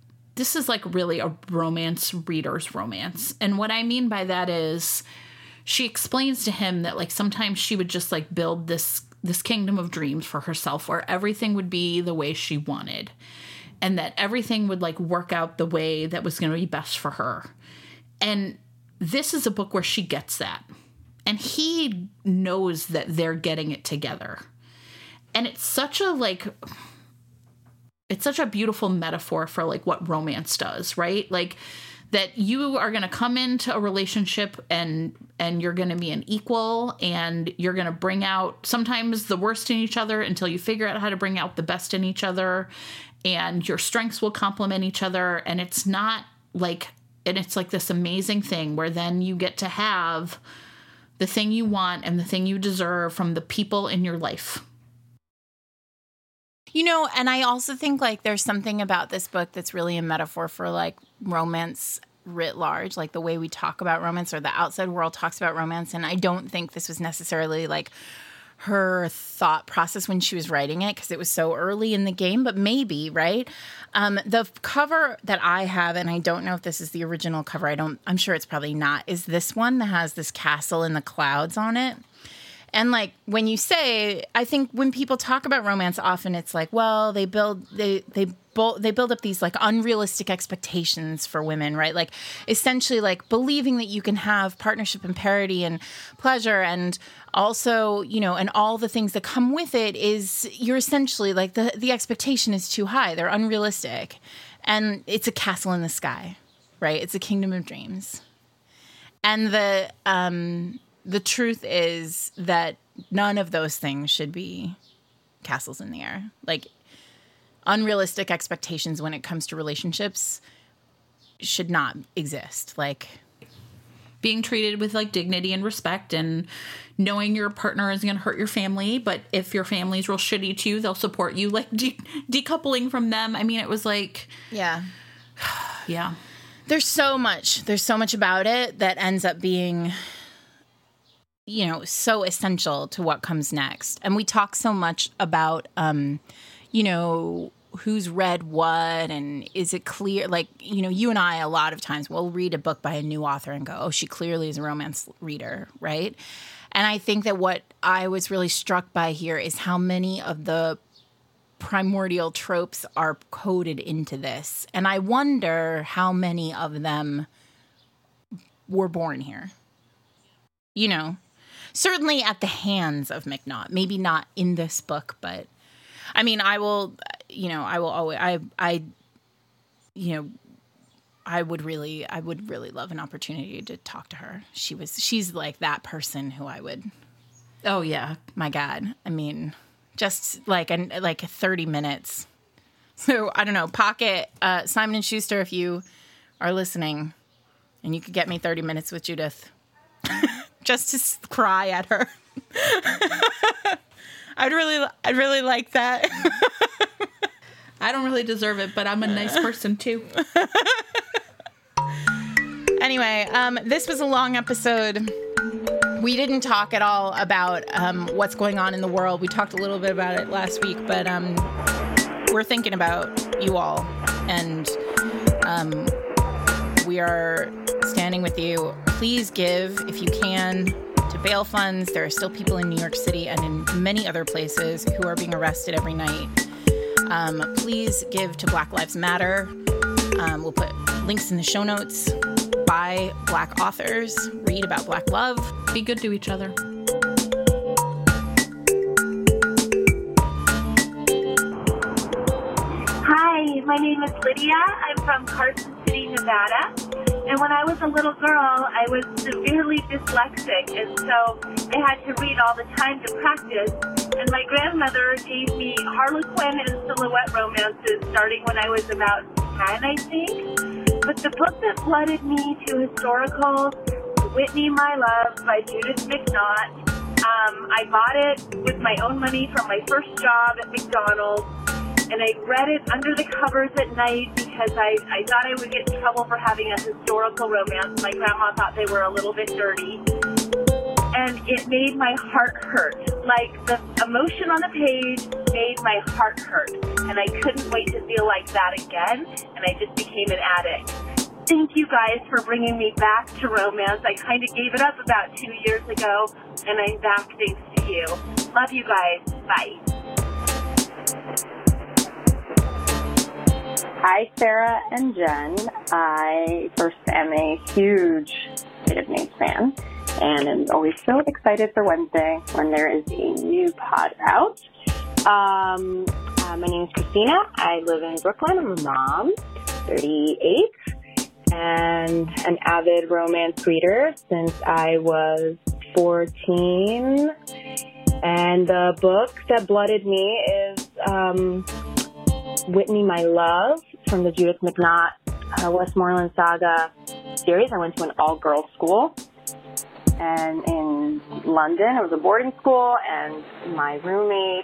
romance reader's romance. And what I mean by that is she explains to him that, like, sometimes she would just, like, build this this kingdom of dreams for herself where everything would be the way she wanted and that everything would like work out the way that was going to be best for her. And this is a book where she gets that. And he knows that they're getting it together. And it's such a beautiful metaphor for like what romance does, right? Like that you are going to come into a relationship and you're going to be an equal and you're going to bring out sometimes the worst in each other until you figure out how to bring out the best in each other, and your strengths will complement each other. And it's like this amazing thing where then you get to have the thing you want and the thing you deserve from the people in your life. You know, and I also think like there's something about this book that's really a metaphor for like romance writ large, like the way we talk about romance or the outside world talks about romance. And I don't think this was necessarily like her thought process when she was writing it because it was so early in the game, but maybe, right? The cover that I have, and I don't know if this is the original cover, I'm sure it's probably not, is this one that has this castle in the clouds on it. And like when you say, I think when people talk about romance, often it's like, well, they build up these like unrealistic expectations for women, right? Like essentially like believing that you can have partnership and parity and pleasure and also, you know, and all the things that come with it is you're essentially like the expectation is too high. They're unrealistic. And it's a castle in the sky, right? It's a kingdom of dreams. And the truth is that none of those things should be castles in the air. Like unrealistic expectations when it comes to relationships should not exist. Like being treated with like dignity and respect and knowing your partner isn't going to hurt your family. But if your family's real shitty to you, they'll support you, like decoupling from them. I mean, it was like, yeah. Yeah. There's so much about it that ends up being, you know, so essential to what comes next. And we talk so much about, you know, who's read what and is it clear? Like, you know, you and I, a lot of times we'll read a book by a new author and go, oh, she clearly is a romance reader, right? And I think that what I was really struck by here is how many of the primordial tropes are coded into this. And I wonder how many of them were born here. You know? Certainly at the hands of McNaught. Maybe not in this book, but I mean, I would really love an opportunity to talk to her. She's like that person who I would. Oh yeah. My God. I mean, just like 30 minutes. So I don't know, pocket Simon & Schuster, if you are listening and you could get me 30 minutes with Judith. Just to cry at her. I'd really like that. I don't really deserve it, but I'm a nice person too. Anyway, this was a long episode. We didn't talk at all about what's going on in the world. We talked a little bit about it last week, but we're thinking about you all, and we are standing with you. Please give, if you can, to bail funds. There are still people in New York City and in many other places who are being arrested every night. Please give to Black Lives Matter. We'll put links in the show notes. Buy Black authors. Read about Black love. Be good to each other. Hi, my name is Lydia. I'm from Carson City, Nevada. And when I was a little girl, I was severely dyslexic, and so I had to read all the time to practice. And my grandmother gave me Harlequin and Silhouette romances starting when I was about 10, I think. But the book that flooded me to historicals, Whitney, My Love by Judith McNaught, I bought it with my own money from my first job at McDonald's. And I read it under the covers at night because I thought I would get in trouble for having a historical romance. My grandma thought they were a little bit dirty. And it made my heart hurt. Like, the emotion on the page made my heart hurt. And I couldn't wait to feel like that again. And I just became an addict. Thank you guys for bringing me back to romance. I kind of gave it up about 2 years ago. And I'm back thanks to you. Love you guys. Bye. Hi, Sarah and Jen. I first am a huge Fate of Mates fan and am always so excited for Wednesday when there is a new pod out. My name is Christina. I live in Brooklyn. I'm a mom, 38, and an avid romance reader since I was 14. And the book that blooded me is Whitney, My Love, from the Judith McNaught Westmoreland Saga series. I went to an all-girls school, and in London, it was a boarding school, and my roommate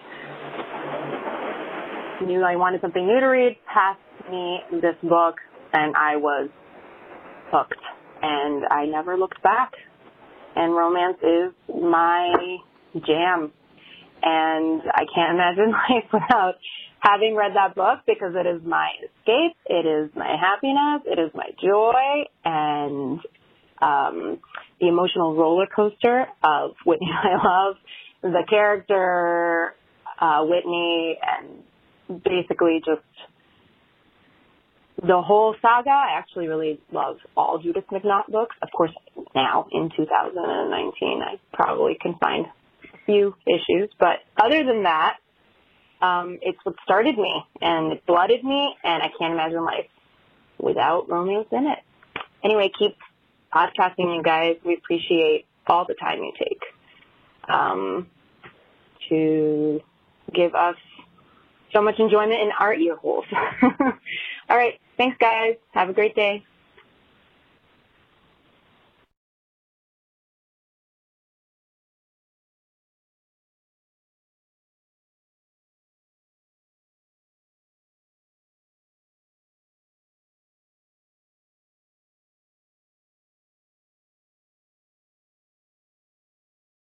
knew I wanted something new to read, passed me this book, and I was hooked, and I never looked back. And romance is my jam, and I can't imagine life without having read that book, because it is my escape, it is my happiness, it is my joy, and the emotional roller coaster of Whitney, My Love, the character Whitney, and basically just the whole saga. I actually really love all Judith McNaught books. Of course, now in 2019, I probably can find a few issues, but other than that, it's what started me, and it blooded me, and I can't imagine life without romance in it. Anyway, keep podcasting, you guys. We appreciate all the time you take to give us so much enjoyment in our ear holes. All right. Thanks, guys. Have a great day.